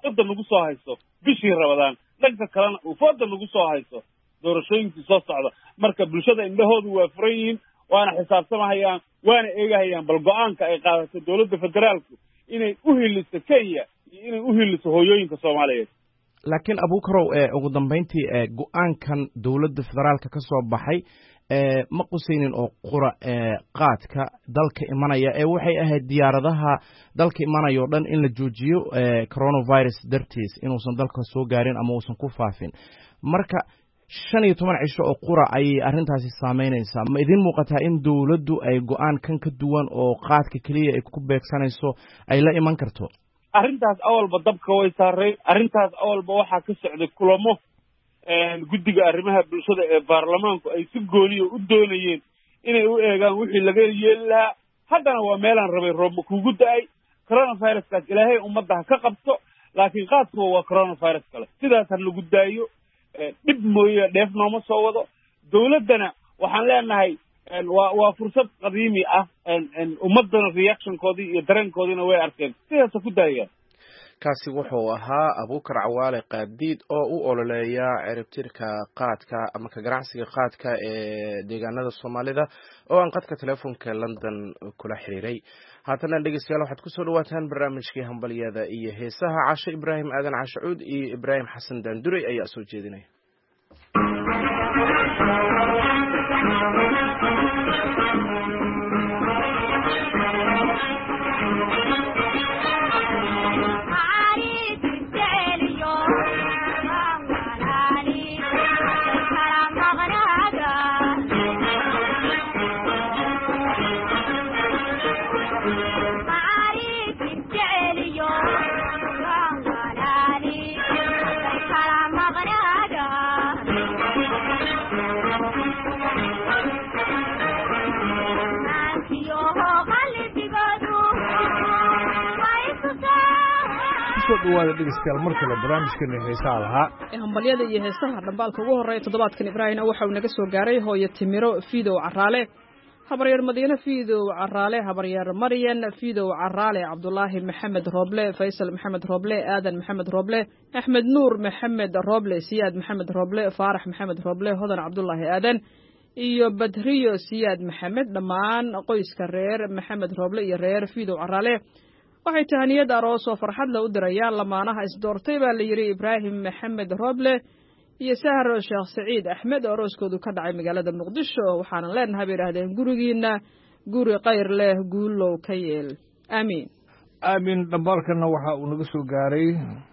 fooda nagu soo hayso bishii rabadaan dhanka kalena uu fooda nagu soo hayso doorashooyinkii soo socda marka bulshada indhahoodu waa furan yihiin waana xisaabtamahayaan waana eegahayaan bal go-aanka ay qaadato dowladda federaalku inay u hiliso Kenya iyo inay u hiliso hooyooyinka Soomaaliyeed laakiin Abukarow ugu dambeyntii go-aankan dowladda federaalka ka soo baxay ma qusaynin oo qura qaadka dalka imanaya waxay ahayd diyaaradaha dalka imanaya oo dhan in la joojiyo coronavirus dartiis inuusan dalka soo gaarin ama uusan ku faafin marka 15 cisho oo qura ay arrintaasi saameynaysaa ma idin muuqataa in dowladdu ay go'aan kan ka duwan oo qaadka kaliya ay ku beegsanayso ay la iman karto arrintaas awalba dabka way saareen arrintaas awalba waxaa ka socday kulamo guddiga arrimaha bulshada ee baarlamaanku ay si gooniyo u doonayeen inay u eegaan wixii laga yeeli lahaa haddana waa meelaan rabay roob kugu da'ay coronaviruskaas ilaahay ummadda ha ka qabto laakiin qaadkuwa waa coronavirus kale sidaas ha lagu daayo dhib mooye dheef nooma soo wado dowladdana waxaan leenahay waa fursad qadiimi ah ummaddana reactionkoodii iyo dareenkoodiina way arkeen sidaasa ku daayaan kaasi wuxuu ahaa Abuukar Cawaale Qaadiid oo u ololeeya ciribtirka qaadka ama ka ganacsiga qaadka ee deegaanada Soomaalida oo aan qadka telefoonka London kula xiriiray haatan dhageystayaal waxaad ku soo dhawaataan barnaamijkii hambaliyada iyo heesaha Caasha Ibraahim Aadan Caashuud iyo Ibraahim Xasan Daanduray ayaa soo jeedinaya dhawaada dhegeystayaal markale barnaamijkeena heesaha lahaa hambalyada iyo heesaha dhambaalka ugu horeeya toddobaadkan Ibraahim waxa uu naga soo gaaray hooyo Timiro Fiidow Caraale habaryar Madiina Fiidow Caraale habaryar Maryan Fiidow Caraale Cabdullaahi Maxamed Rooble Faysal Maxamed Rooble Aadan Maxamed Rooble Axmed Nuur Maxamed Rooble Siyaad Maxamed Rooble Faarax Maxamed Rooble Hodan Cabdullaahi Aadan iyo Badriyo Siyaad Maxamed dhammaan qoyska reer Maxamed Rooble iyo reer Fiidow Caraale waxay tahaniyad aroos oo farxad la u dirayaan lamaanaha isdoortay baa la yiri Ibraahim Maxamed Rooble iyo Sahro Sheekh Saciid Axmed oo arooskoodu ka dhacay magaalada Muqdisho waxaan leenahay biraahdeen gurigiina guri qayr leh guulow ka yeel amiin amiin dhambaalkana waxa uu naga soo gaaray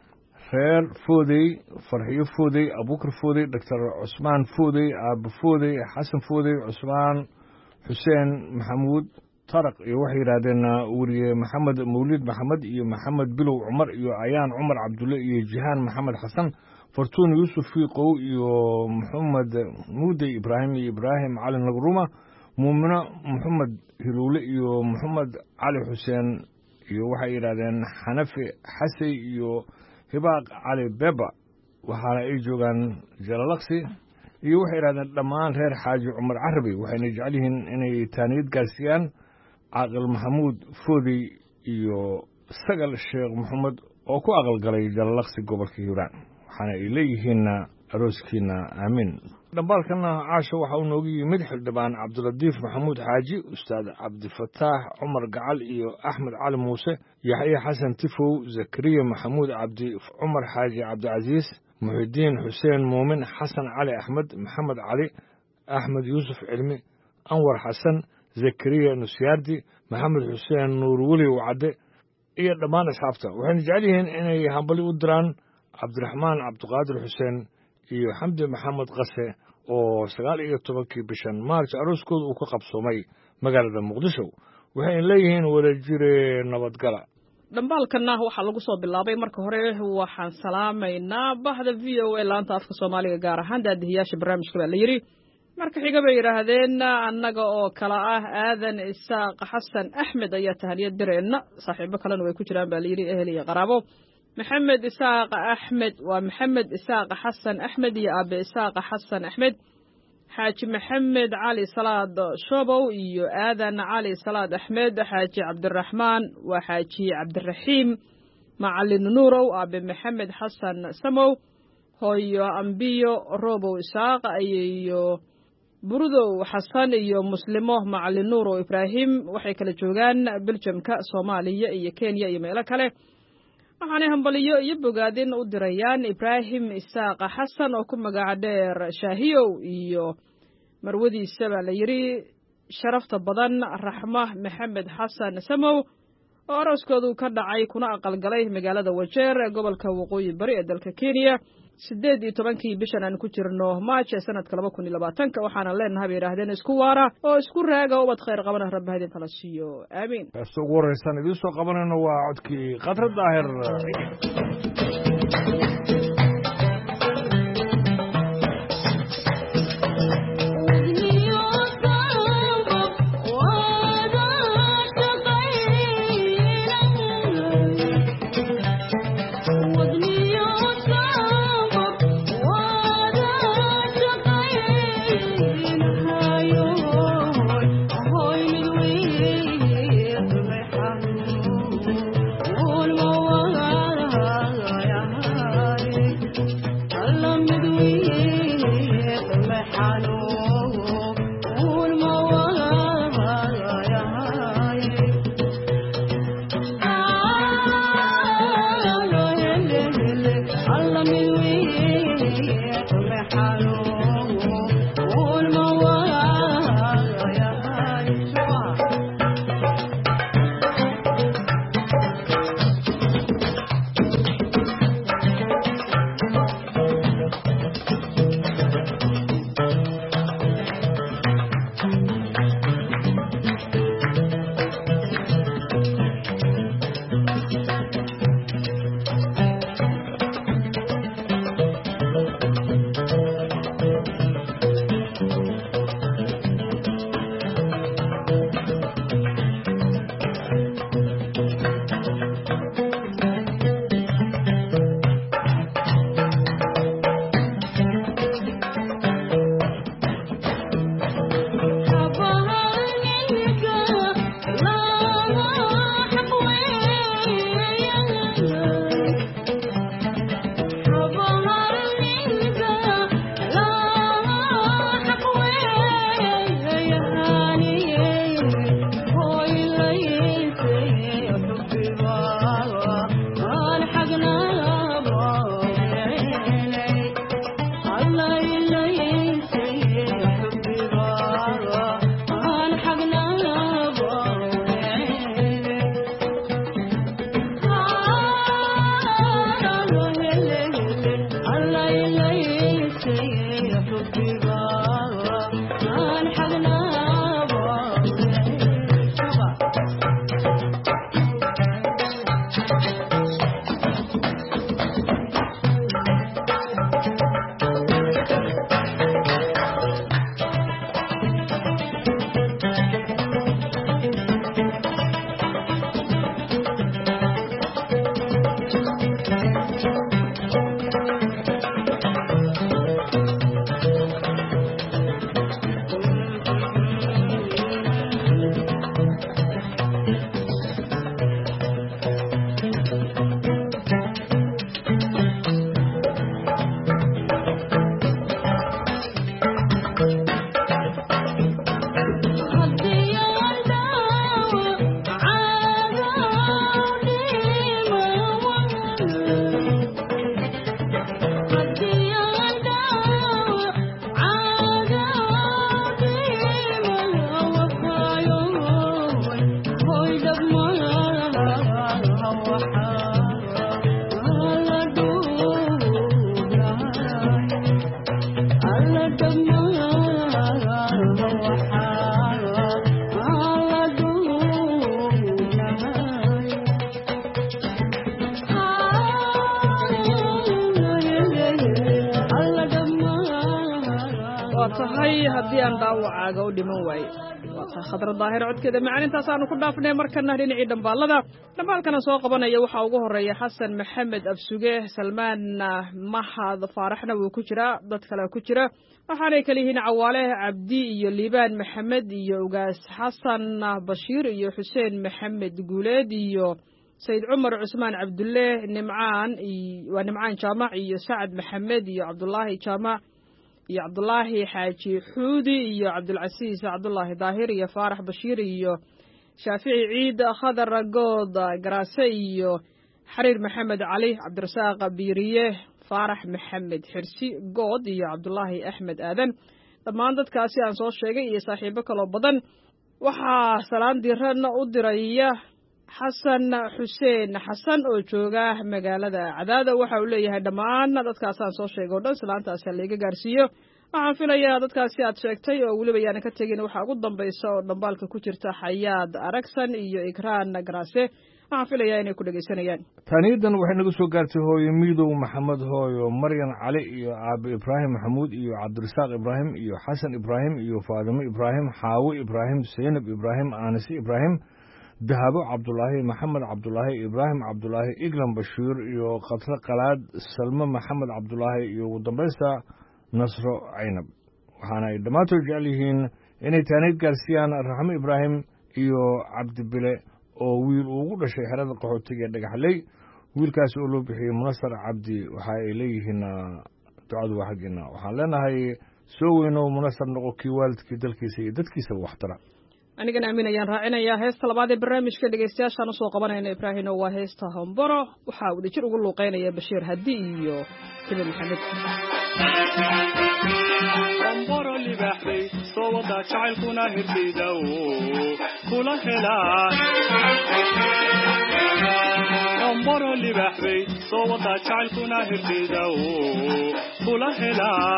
reer Foodey Farxiyo Foodey Abuukar Foodey Dr. Cusmaan Foodey Abu Foodey Xasan Foodey Cusmaan Xuseen Maxamuud طارق waxay yiraahdeen wariye Maxamed Mawlid Maxamed iyo Maxamed Bilow Umar iyo Ayaan Umar Cabdulle iyo Jihaan Maxamed Xasan Fortun Yusuf Fiqow iyo Maxamed Muudi Ibraahim iyo Ibraahim Cali Nagruma Muumina Maxamed Hiluule iyo Maxamed Cali Xuseen iyo waxay yiraahdeen Xanafi Xasay iyo Hibaaq Cali Beba waxaana ay joogaan Jalalaqsi iyo waxay yiraahdeen dhammaan reer Xaaji Umar Carabi waxayna jecel yihiin inay taaniyad gaarsiiyaan عاقل محمود فودي iyo sagal sheekh maxamed oo ku aqal galay Jalalaqsi gobolka Hiiraan waxaana ay leeyihiin arooskiina aamin dhambaalkana Caasho waxa uu noogu yimid xildhibaan Cabduladiif Maxamuud Xaaji Ustaad Cabdi Fataax Umar Gacal iyo Axmed Cali Muuse Yaxya Xasan Tifow Zakariya Maxamuud Cabdi Umar Xaaji Cabdi Aziis Muhidiin Xuseen Muumin Xasan Cali Axmed Maxamed Cali Axmed Yuusuf Cilmi Anwar Xasan Zakariya Nusyaardi Maxamed Xuseen Nuur Wali Wacde iyo dhammaan asxaabta waxay jecel yihiin inay hambali u diraan Cabdiraxmaan Cabdiqaadir Xuseen iyo Xamdi Maxamed Qase oo 19 bishan Maarch arooskooda uu ka qabsoomay magaalada Muqdisho waxay leeyihiin wada jire nabadgala dhambaalkana waxa lagu soo bilaabay marka hore waxaan salaamaynaa bahda VOA laanta afka Soomaaliga gaar ahaan daadihiyaasha barnaamijka la yiri marka xiga bay yiraahdeen annaga oo kala ah Aadan Isaaq Xasan Axmed ayaa tahaniyad direena saaxiibo kalena way ku jiraan baa la yiri ehel iyo qaraabo Maxamed Isaaq Axmed waa Maxamed Isaaq Xasan Axmed iyo Aabe Isaaq Xasan Axmed Xaaji Maxamed Cali Salaad Shobow iyo Aadan Cali Salaad Axmed Xaaji Cabdiraxmaan waa Xaaji Cabdiraxiim macalin nuurow aabe maxamed xasan samow hooyo ambiyo robow isaaq iyo burudow xasan iyo muslimo macalin nuurow ibraahim waxay kala joogaan beljamka soomaaliya iyo kenya iyo meelo kale waxaanay hambaliyo iyo bogaadin u dirayaan ibraahim isaaq xasan oo ku magaca dheer shaahiyow iyo marwadiisa baa la yidhi sharafta badan raxma maxamed xasan samow oo arooskoodu ka dhacay kuna aqalgalay magaalada wajeer ee gobolka waqooyi bari ee dalka kenya 18 bishan aan ku jirno March sanadka 2020 waxaana leenahay bay yiraahdeen isku waara oo isku raaga ubad khayr qabana rabbi hadin kala siiyo aamin soo waraysan idin soo qabanayno waa codkii Qadra Daahir haddii aan dhaawacaaga u dhiman waaye waa Qadra Daahir codkeeda macaanintaas aanu ku dhaafnay markana dhinacii dhambaalada dhambaalkana soo qabanaya waxaa ugu horeeya Xasan Maxamed Absuge Salmaan Mahad Faaraxna wuu ku jira dad kale ku jira waxaanay kala yihiin Cawaale Cabdi iyo Liibaan Maxamed iyo Ugaas Xasan Bashiir iyo Xuseen Maxamed Guuleed iyo sayid cumar cusmaan cabdulle nimcaan waa nimcaan jaamac iyo sacad maxamed iyo cabdulaahi jaamac iyo cabdulaahi xaaji xuudi iyo cabdulcasiis cabdulaahi daahir iyo faarax bashiir iyo shaafici ciid khadar good garaase iyo xariir maxamed cali cabdirasaaq biiriye faarax maxamed xirsi good iyo cabdulaahi axmed aadan dhammaan dadkaasi aan soo sheegay iyo saaxiibo kaloo badan waxaa salaan diran u diraya xasan xuseen xasan oo jooga magaalada cadaada waxa uu leeyahay dhammaan dadkaasaan soo sheegay oo dhan salaantaasi layga gaarsiiyo waxaan filayaa dadkaasi aad sheegtay oo weliba yaanan ka tegin waxaa ugu dambaysa oo dhambaalka ku jirta xayaad aragsan iyo ikraan garaase waxaan filayaa inay ku dhegaysanayaan taaniyadan waxay naga soo gaartay hooyo miidow maxamed hooyo maryan cali iyo aabe ibraahim maxamuud iyo cabdirasaaq ibraahim iyo xasan ibraahim iyo faadimo ibraahim xaawe ibraahim zaynab ibraahim aanise ibraahim dahabo cabdulaahi maxamed cabdulaahi ibraahim cabdulaahi iglan bashiir iyo khatre qalaad salmo maxamed cabdulaahi iyo ugu dambaysta nasro caynab waxaana ay dhammaantood jecel yihiin inay taaniyad gaarsiiyaan raxmo ibraahim iyo cabdibile oo wiil uu ugu dhashay xerada qaxootiga ee dhagaxley wiilkaasi oo loo bixiyey munasar cabdi waxa ay leeyihiin ducadu waa xaggeena waxaan leenahay soo weynow munasar noqo kii waalidkii dalkiisa iyo dadkiisaba waxtara anigana aamin ayaan raacinayaa heesta labaad ee barnaamijka dhegaystayaashaan usoo qabanayna ibraahino waa heesta homboro waxaa uu dhijir ugu luuqeynaya bashiir hadi iyo tibe maxamed homboro libaaxday soo wada jacaylkuna hirdayda kula helaa homboro libaaxday soo wada jacaylkuna hirdayda kula helaa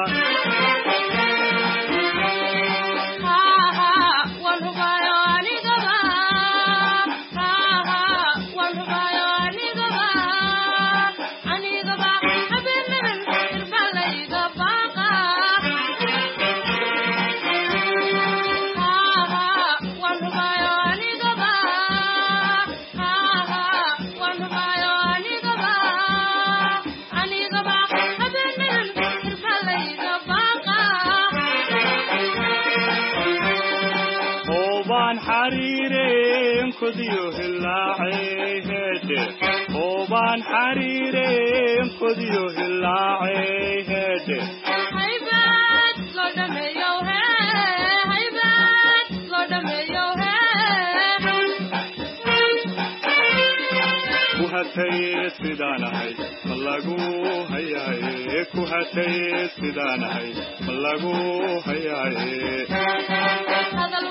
oobaan xariireen kodiyo hilaacay heedhe haybad loo dhameeyow haybad loo dhameeyow ku hatay sidaanahay ma lagu hayaaye ku hatay sidaanahay ma lagu hayaaye hadal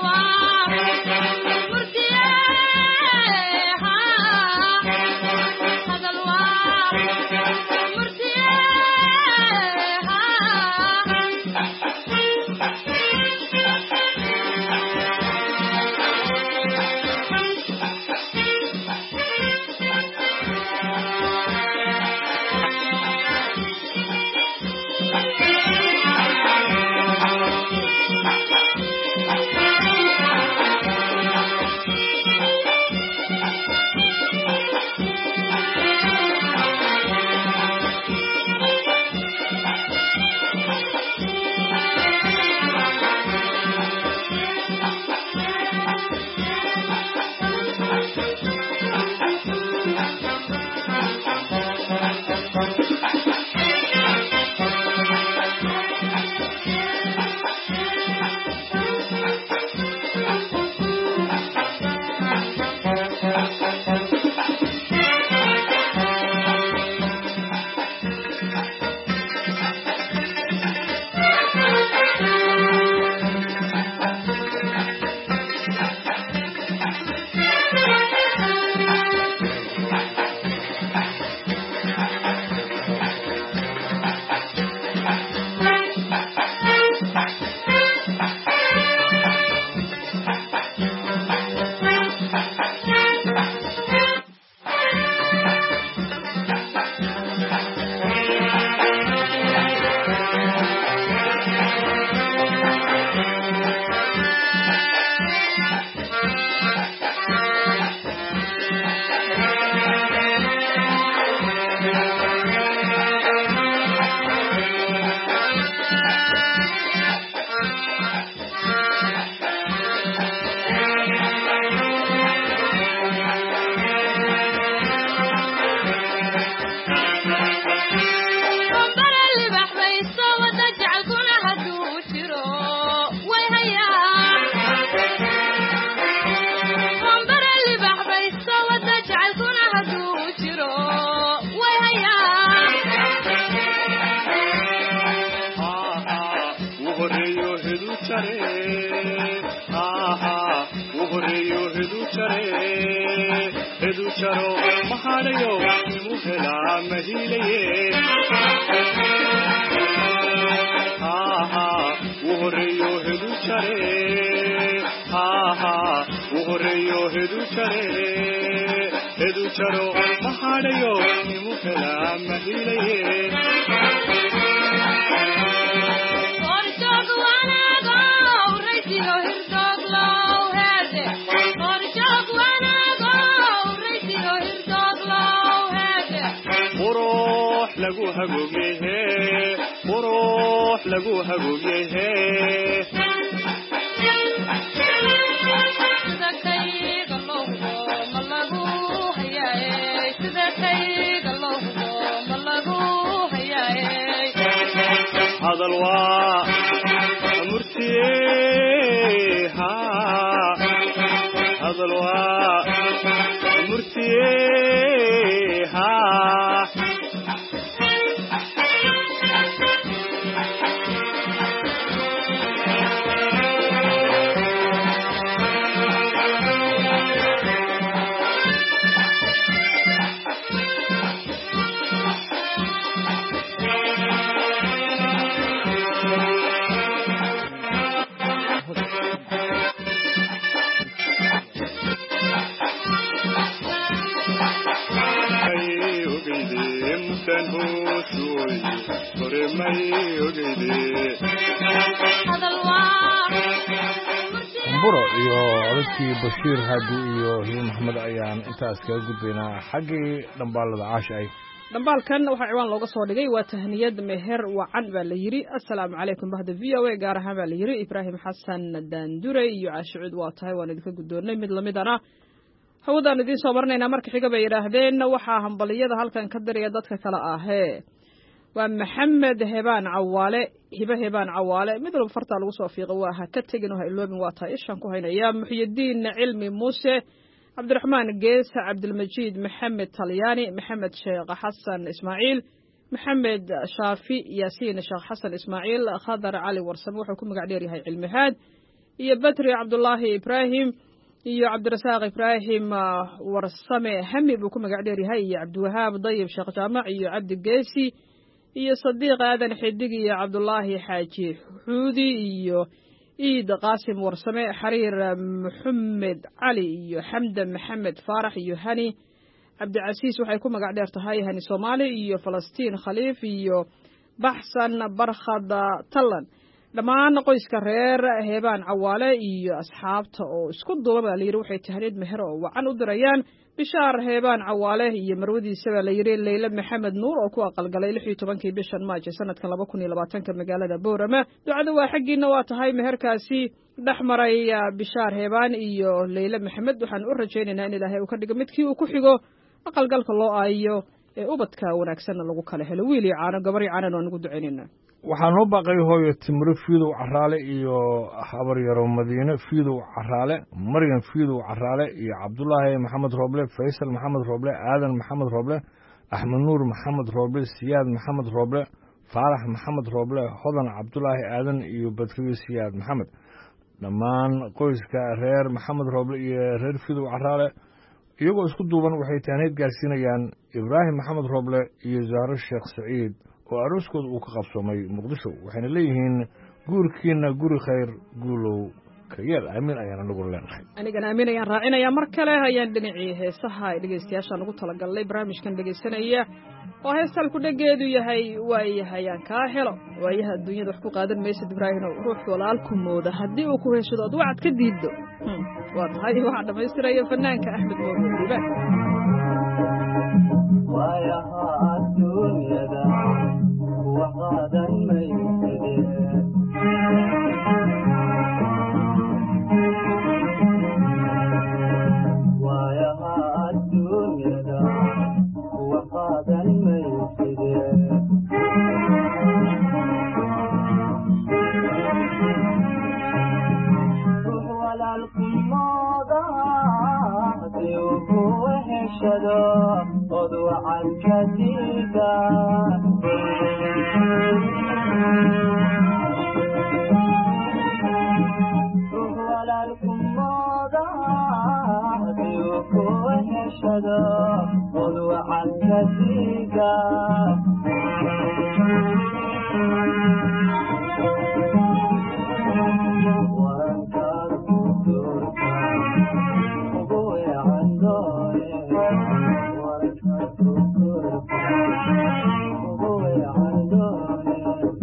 hedu jaro mahadhayo inuu helaa mahiilaye wuu horeeyo hedu jare wuu horeeyo hedu jaro mahadhayo inuu helaa mahiilaye lagu hagoogehe qurux lagu hagoogehe sidakayga lohdo ma lagu hayaaye sidakayga lohdo ma lagu hayaaye hadal waa murtiye hadal waa murtiye buro iyo codadkii bashiir haadi iyo hiin maxamed ayaan intaas kaga gudbaynaa xaggii dhambaalada caasha dhambaalkan waxaa ciwaan looga soo dhigay waa tahniyad meher wacan baa la yidhi assalaamu calaykum bahda v o a gaar ahaan baa la yidhi ibraahim xasan daandure iyo caashicuud waa tahay waan idinka guddoonnay mid lamidana hawadaan idiin soo marinaynaa marka xiga bay yidhaahdeen waxaa hambaliyada halkan ka diraya dadka kale ahee waa maxamed hebaan cawaale hibe hebaan cawaale mid walba fartaa lagu soo fiiqo waa ha ka tegin oo ha iloobin waa tahay ishaan ku haynaya muxyidiin cilmi muuse cabdiraxmaan geesa cabdilmajiid maxamed talyaani maxamed sheekh xasan ismaaciil maxamed shaafi yaasiin sheekh xasan ismaaciil khadar cali warsame wuxuu ku magac dheer yahay cilmihaad iyo batri cabdulaahi ibraahim iyo cabdirasaaq ibraahim warsame hami buu ku magac dheer yahay iyo cabdiwahaab dayib sheekh jaamac iyo cabdi geesi iyo sadiiq aadan xidig iyo cabdulaahi xaaji xuudi iyo iid qaasim warsame xariir maxamed cali iyo xamdan maxamed faarax iyo hani cabdicasiis waxay ku magac dheer tahay hani soomaali iyo falastiin khaliif iyo baxsan barkhad tallan dhammaan qoyska reer heebaan cawaale iyo asxaabta oo isku duuba baa layidhi waxay tahniyad meher oo wacan u dirayaan bishaar heebaan cawaale iyo marwadiisa baa layidhi leyle maxamed nuur oo ku aqalgalay 16 bishan maajo sanadka 2020 magaalada boorama ducada waa xaggiina waa tahay meherkaasi dhex maray bishaar heebaan iyo leyle maxamed waxaan u rajaynaynaa in ilaahay uu ka dhigo midkii uu ku xigo aqalgalka loo aayo ee ubadka wanaagsanna lagu kala helo wiil iyo caano gabar iyo caano waan ugu ducaynaynaa waxaa noo baaqay hooyo timiro fiidow caraale iyo habaryaro madiine fiidow caraale maryam fiidow caraale iyo cabdulaahi maxamed rooble faysal maxamed rooble aadan maxamed rooble axmed nuur maxamed rooble siyaad maxamed rooble faarax maxamed rooble hodan cabdulaahi aadan iyo badkayo siyaad maxamed dhammaan qoyska reer maxamed rooble iyo reer fiidow caraale iyagoo isku duuban waxay tahniyad gaarsiinayaan ibraahim maxamed rooble iyo zahro sheekh saciid oo arooskooda uu ka qabsoomay muqdisho waxayna leeyihiin guurkiina guri khayr guulow ka yeel aamin ayaan anagu leenahay anigana aamin ayaan raacinayaa mar kale ayaan dhinacii heesaha ay dhegaystayaashaan ugu talagalnay barnaamijkan dhegaysanaya oo heestaan ku dhageedu yahay waayahay aan kaa helo waayaha adduunyada wax ku qaadan maysid ibraahino ruux walaalku mooda haddii uu ku heshado ad wacad ka diiddo waa tahay waxaa dhammaystiraya fanaanka axmed moodiba waayaha adduunyada kuwa qaadan maysidee waayaha adduunyada kuwa qaadan maysidee ruux walaalku mooda haddii uu ku heshado od wacad ka diida ruux walaalku mooda haddii uu ku heshado od wacadka diida warankaad ku durka ugu weecan doone warankaad ku durka ugu weecan doone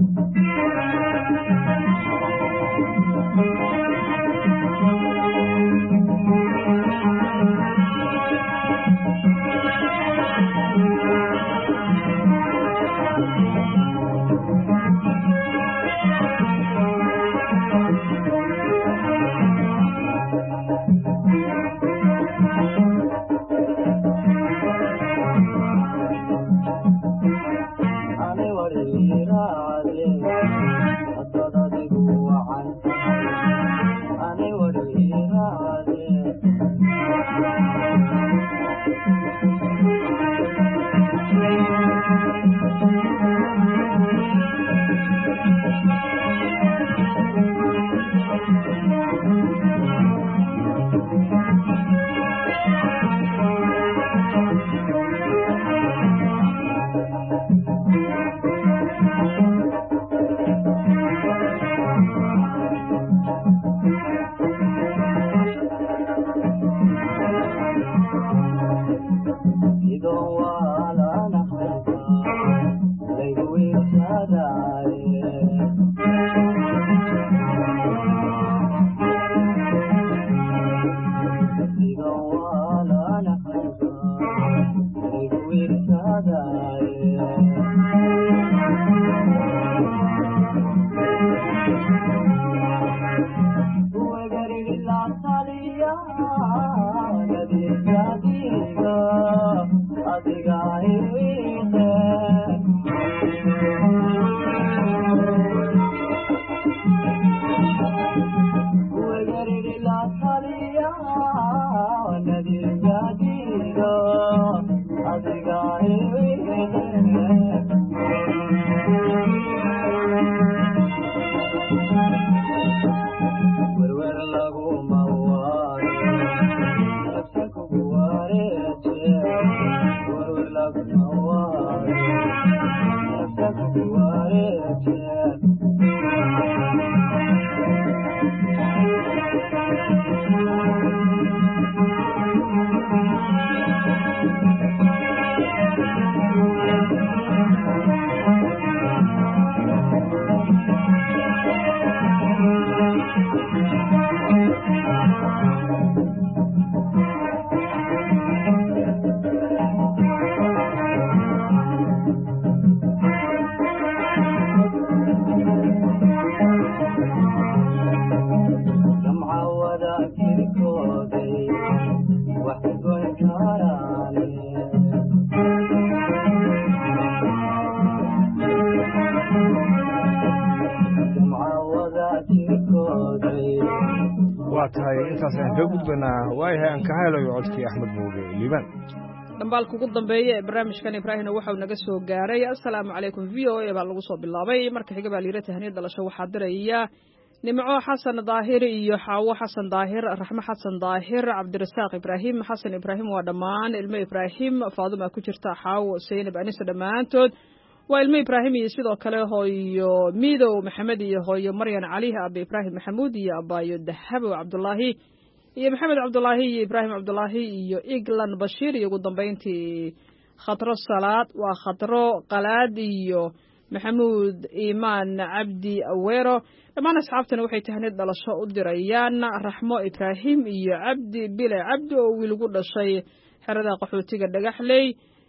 waa tahay intaas aan ka gudbanaa waayahay aan ka helayo codkii axmed muuge liibaan dhambaalka ugu dambeeya ee barnaamijkan ibraahimna waxau naga soo gaaray assalaamu calaykum v o a baa lagu soo bilaabay marka xiga baa liira tahniya dhalasho waxaa diraya nimco xasan daahir iyo xaawo xasan daahir raxmo xasan daahir cabdirasaaq ibraahim xasan ibraahim waa dhammaan ilmo ibraahim faaduma ku jirta xaawo saynab anisa dhammaantood waa ilmo ibraahim iyo sidoo kale hooyo midow maxamed iyo hooyo maryan cali abe ibraahim maxamuud iyo abaayo dahabo cabdulaahi iyo maxamed cabdulaahi iyo ibraahim cabdulaahi iyo iglan bashiir iyo ugu dambayntii khatro salaad waa khatro qalaad iyo maxamuud iimaan cabdi aweero dhammaan asxaabtana waxay tahnid dhalasho u dirayaan raxmo ibraahim iyo cabdi bile cabdi oo wiilgu dhashay xerada qaxootiga dhagaxley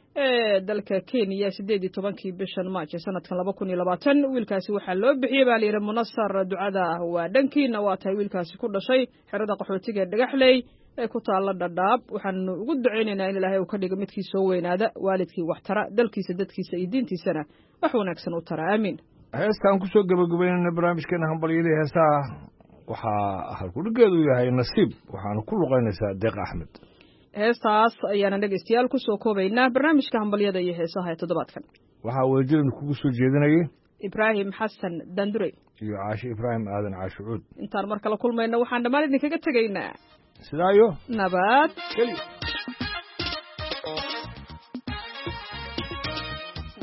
ee dalka Kenya 18 bishan March sanadkan 2020 wiilkaasi waxaa loo bixiyay baa liira munasar ducada waa dhankiina waa tahay wiilkaasi ku dhashay xerada qaxootiga dhagaxley ee ku taala Dadaab waxaan ugu duceynaynaa in Ilaahay uu ka dhigo midkii soo weynaada waalidkii wax tara dalkiisa dadkiisa iyo diintiisana wax wanaagsan u tara aamin heestaan ku soo gabagabeynayna barnaamijkeena hambalyada heesaha waxaa halkudhigeedu yahay nasiib waxaanu ku luqeynaysaa Deeq Axmed heestaas ayaana dhegeystayaal ku soo koobaynaa barnaamijka hambalyada iyo heesaha ee toddobaadkan waxaa wadajiran kugu soo jeedinayay Ibraahim Xasan Dandure iyo Caashi Ibraahim Aadan Caashuud intaan mar kale kulmayna waxaan dhammaan idinkaga tegaynaa sidaayo nabad keli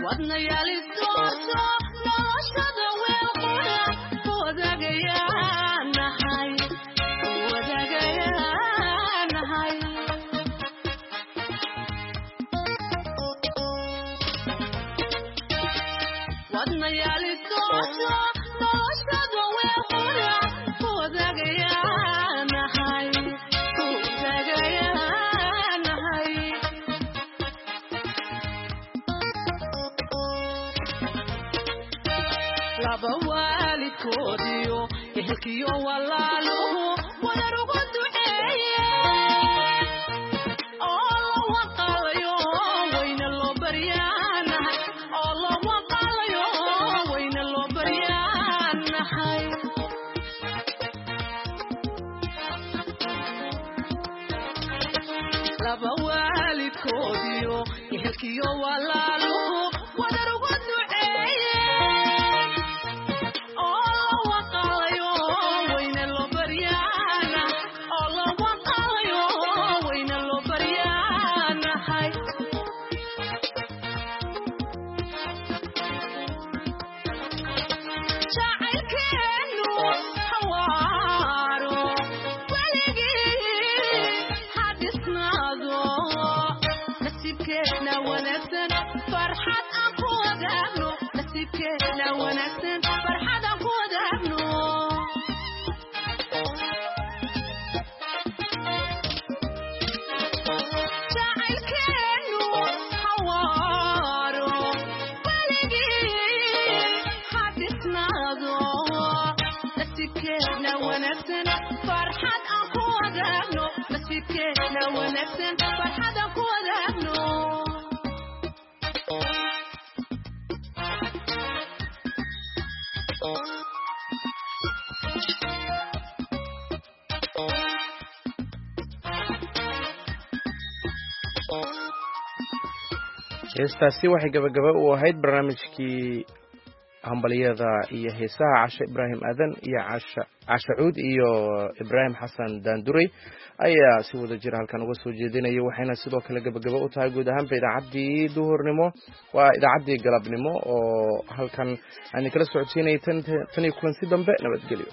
heestaasi waxay gabagaba u ahayd barnaamijkii hambaliyada iyo heesaha Casha Ibraahim Aadan iyo Casha Cuud iyo Ibraahim Xasan Daanduray ayaa si wada jir halkan uga soo jeedinaya waxayna sidoo kale gabagaba u tahay guud ahaan idaacadii duhurnimo waa idaacadii galabnimo oo halkan aan kala socodsiinay tan iyo kulanti dambe nabadgelyo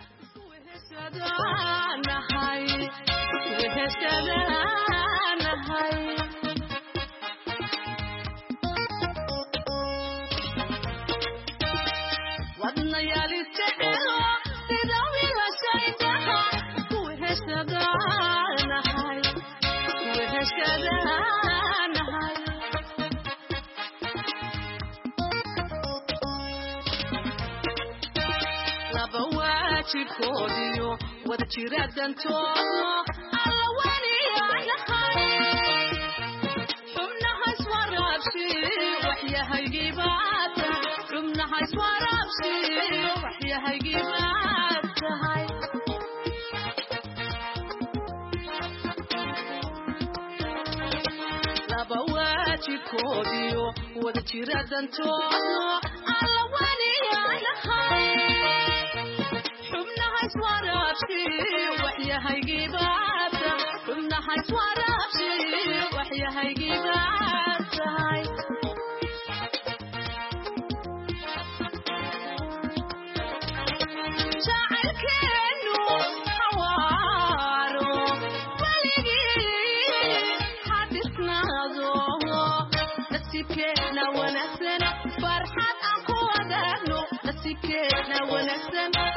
wada jiradan toono alla waniyaanahay xubnaha iswaraabsi waxyahaygii baata xubnaha iswaraabsi waxyahaygii baatahay laba waajibkoodiyo wada jiradan toono alla waniyaanahay waxyahaygii baata xubnaha iswaraabsi waxyahaygii baatahay jacaylkeenu xawaaro weligii hadhisnaado nasiibkeena wanaagsan farxad aan ku wadaagno nasiibkeena wanaagsan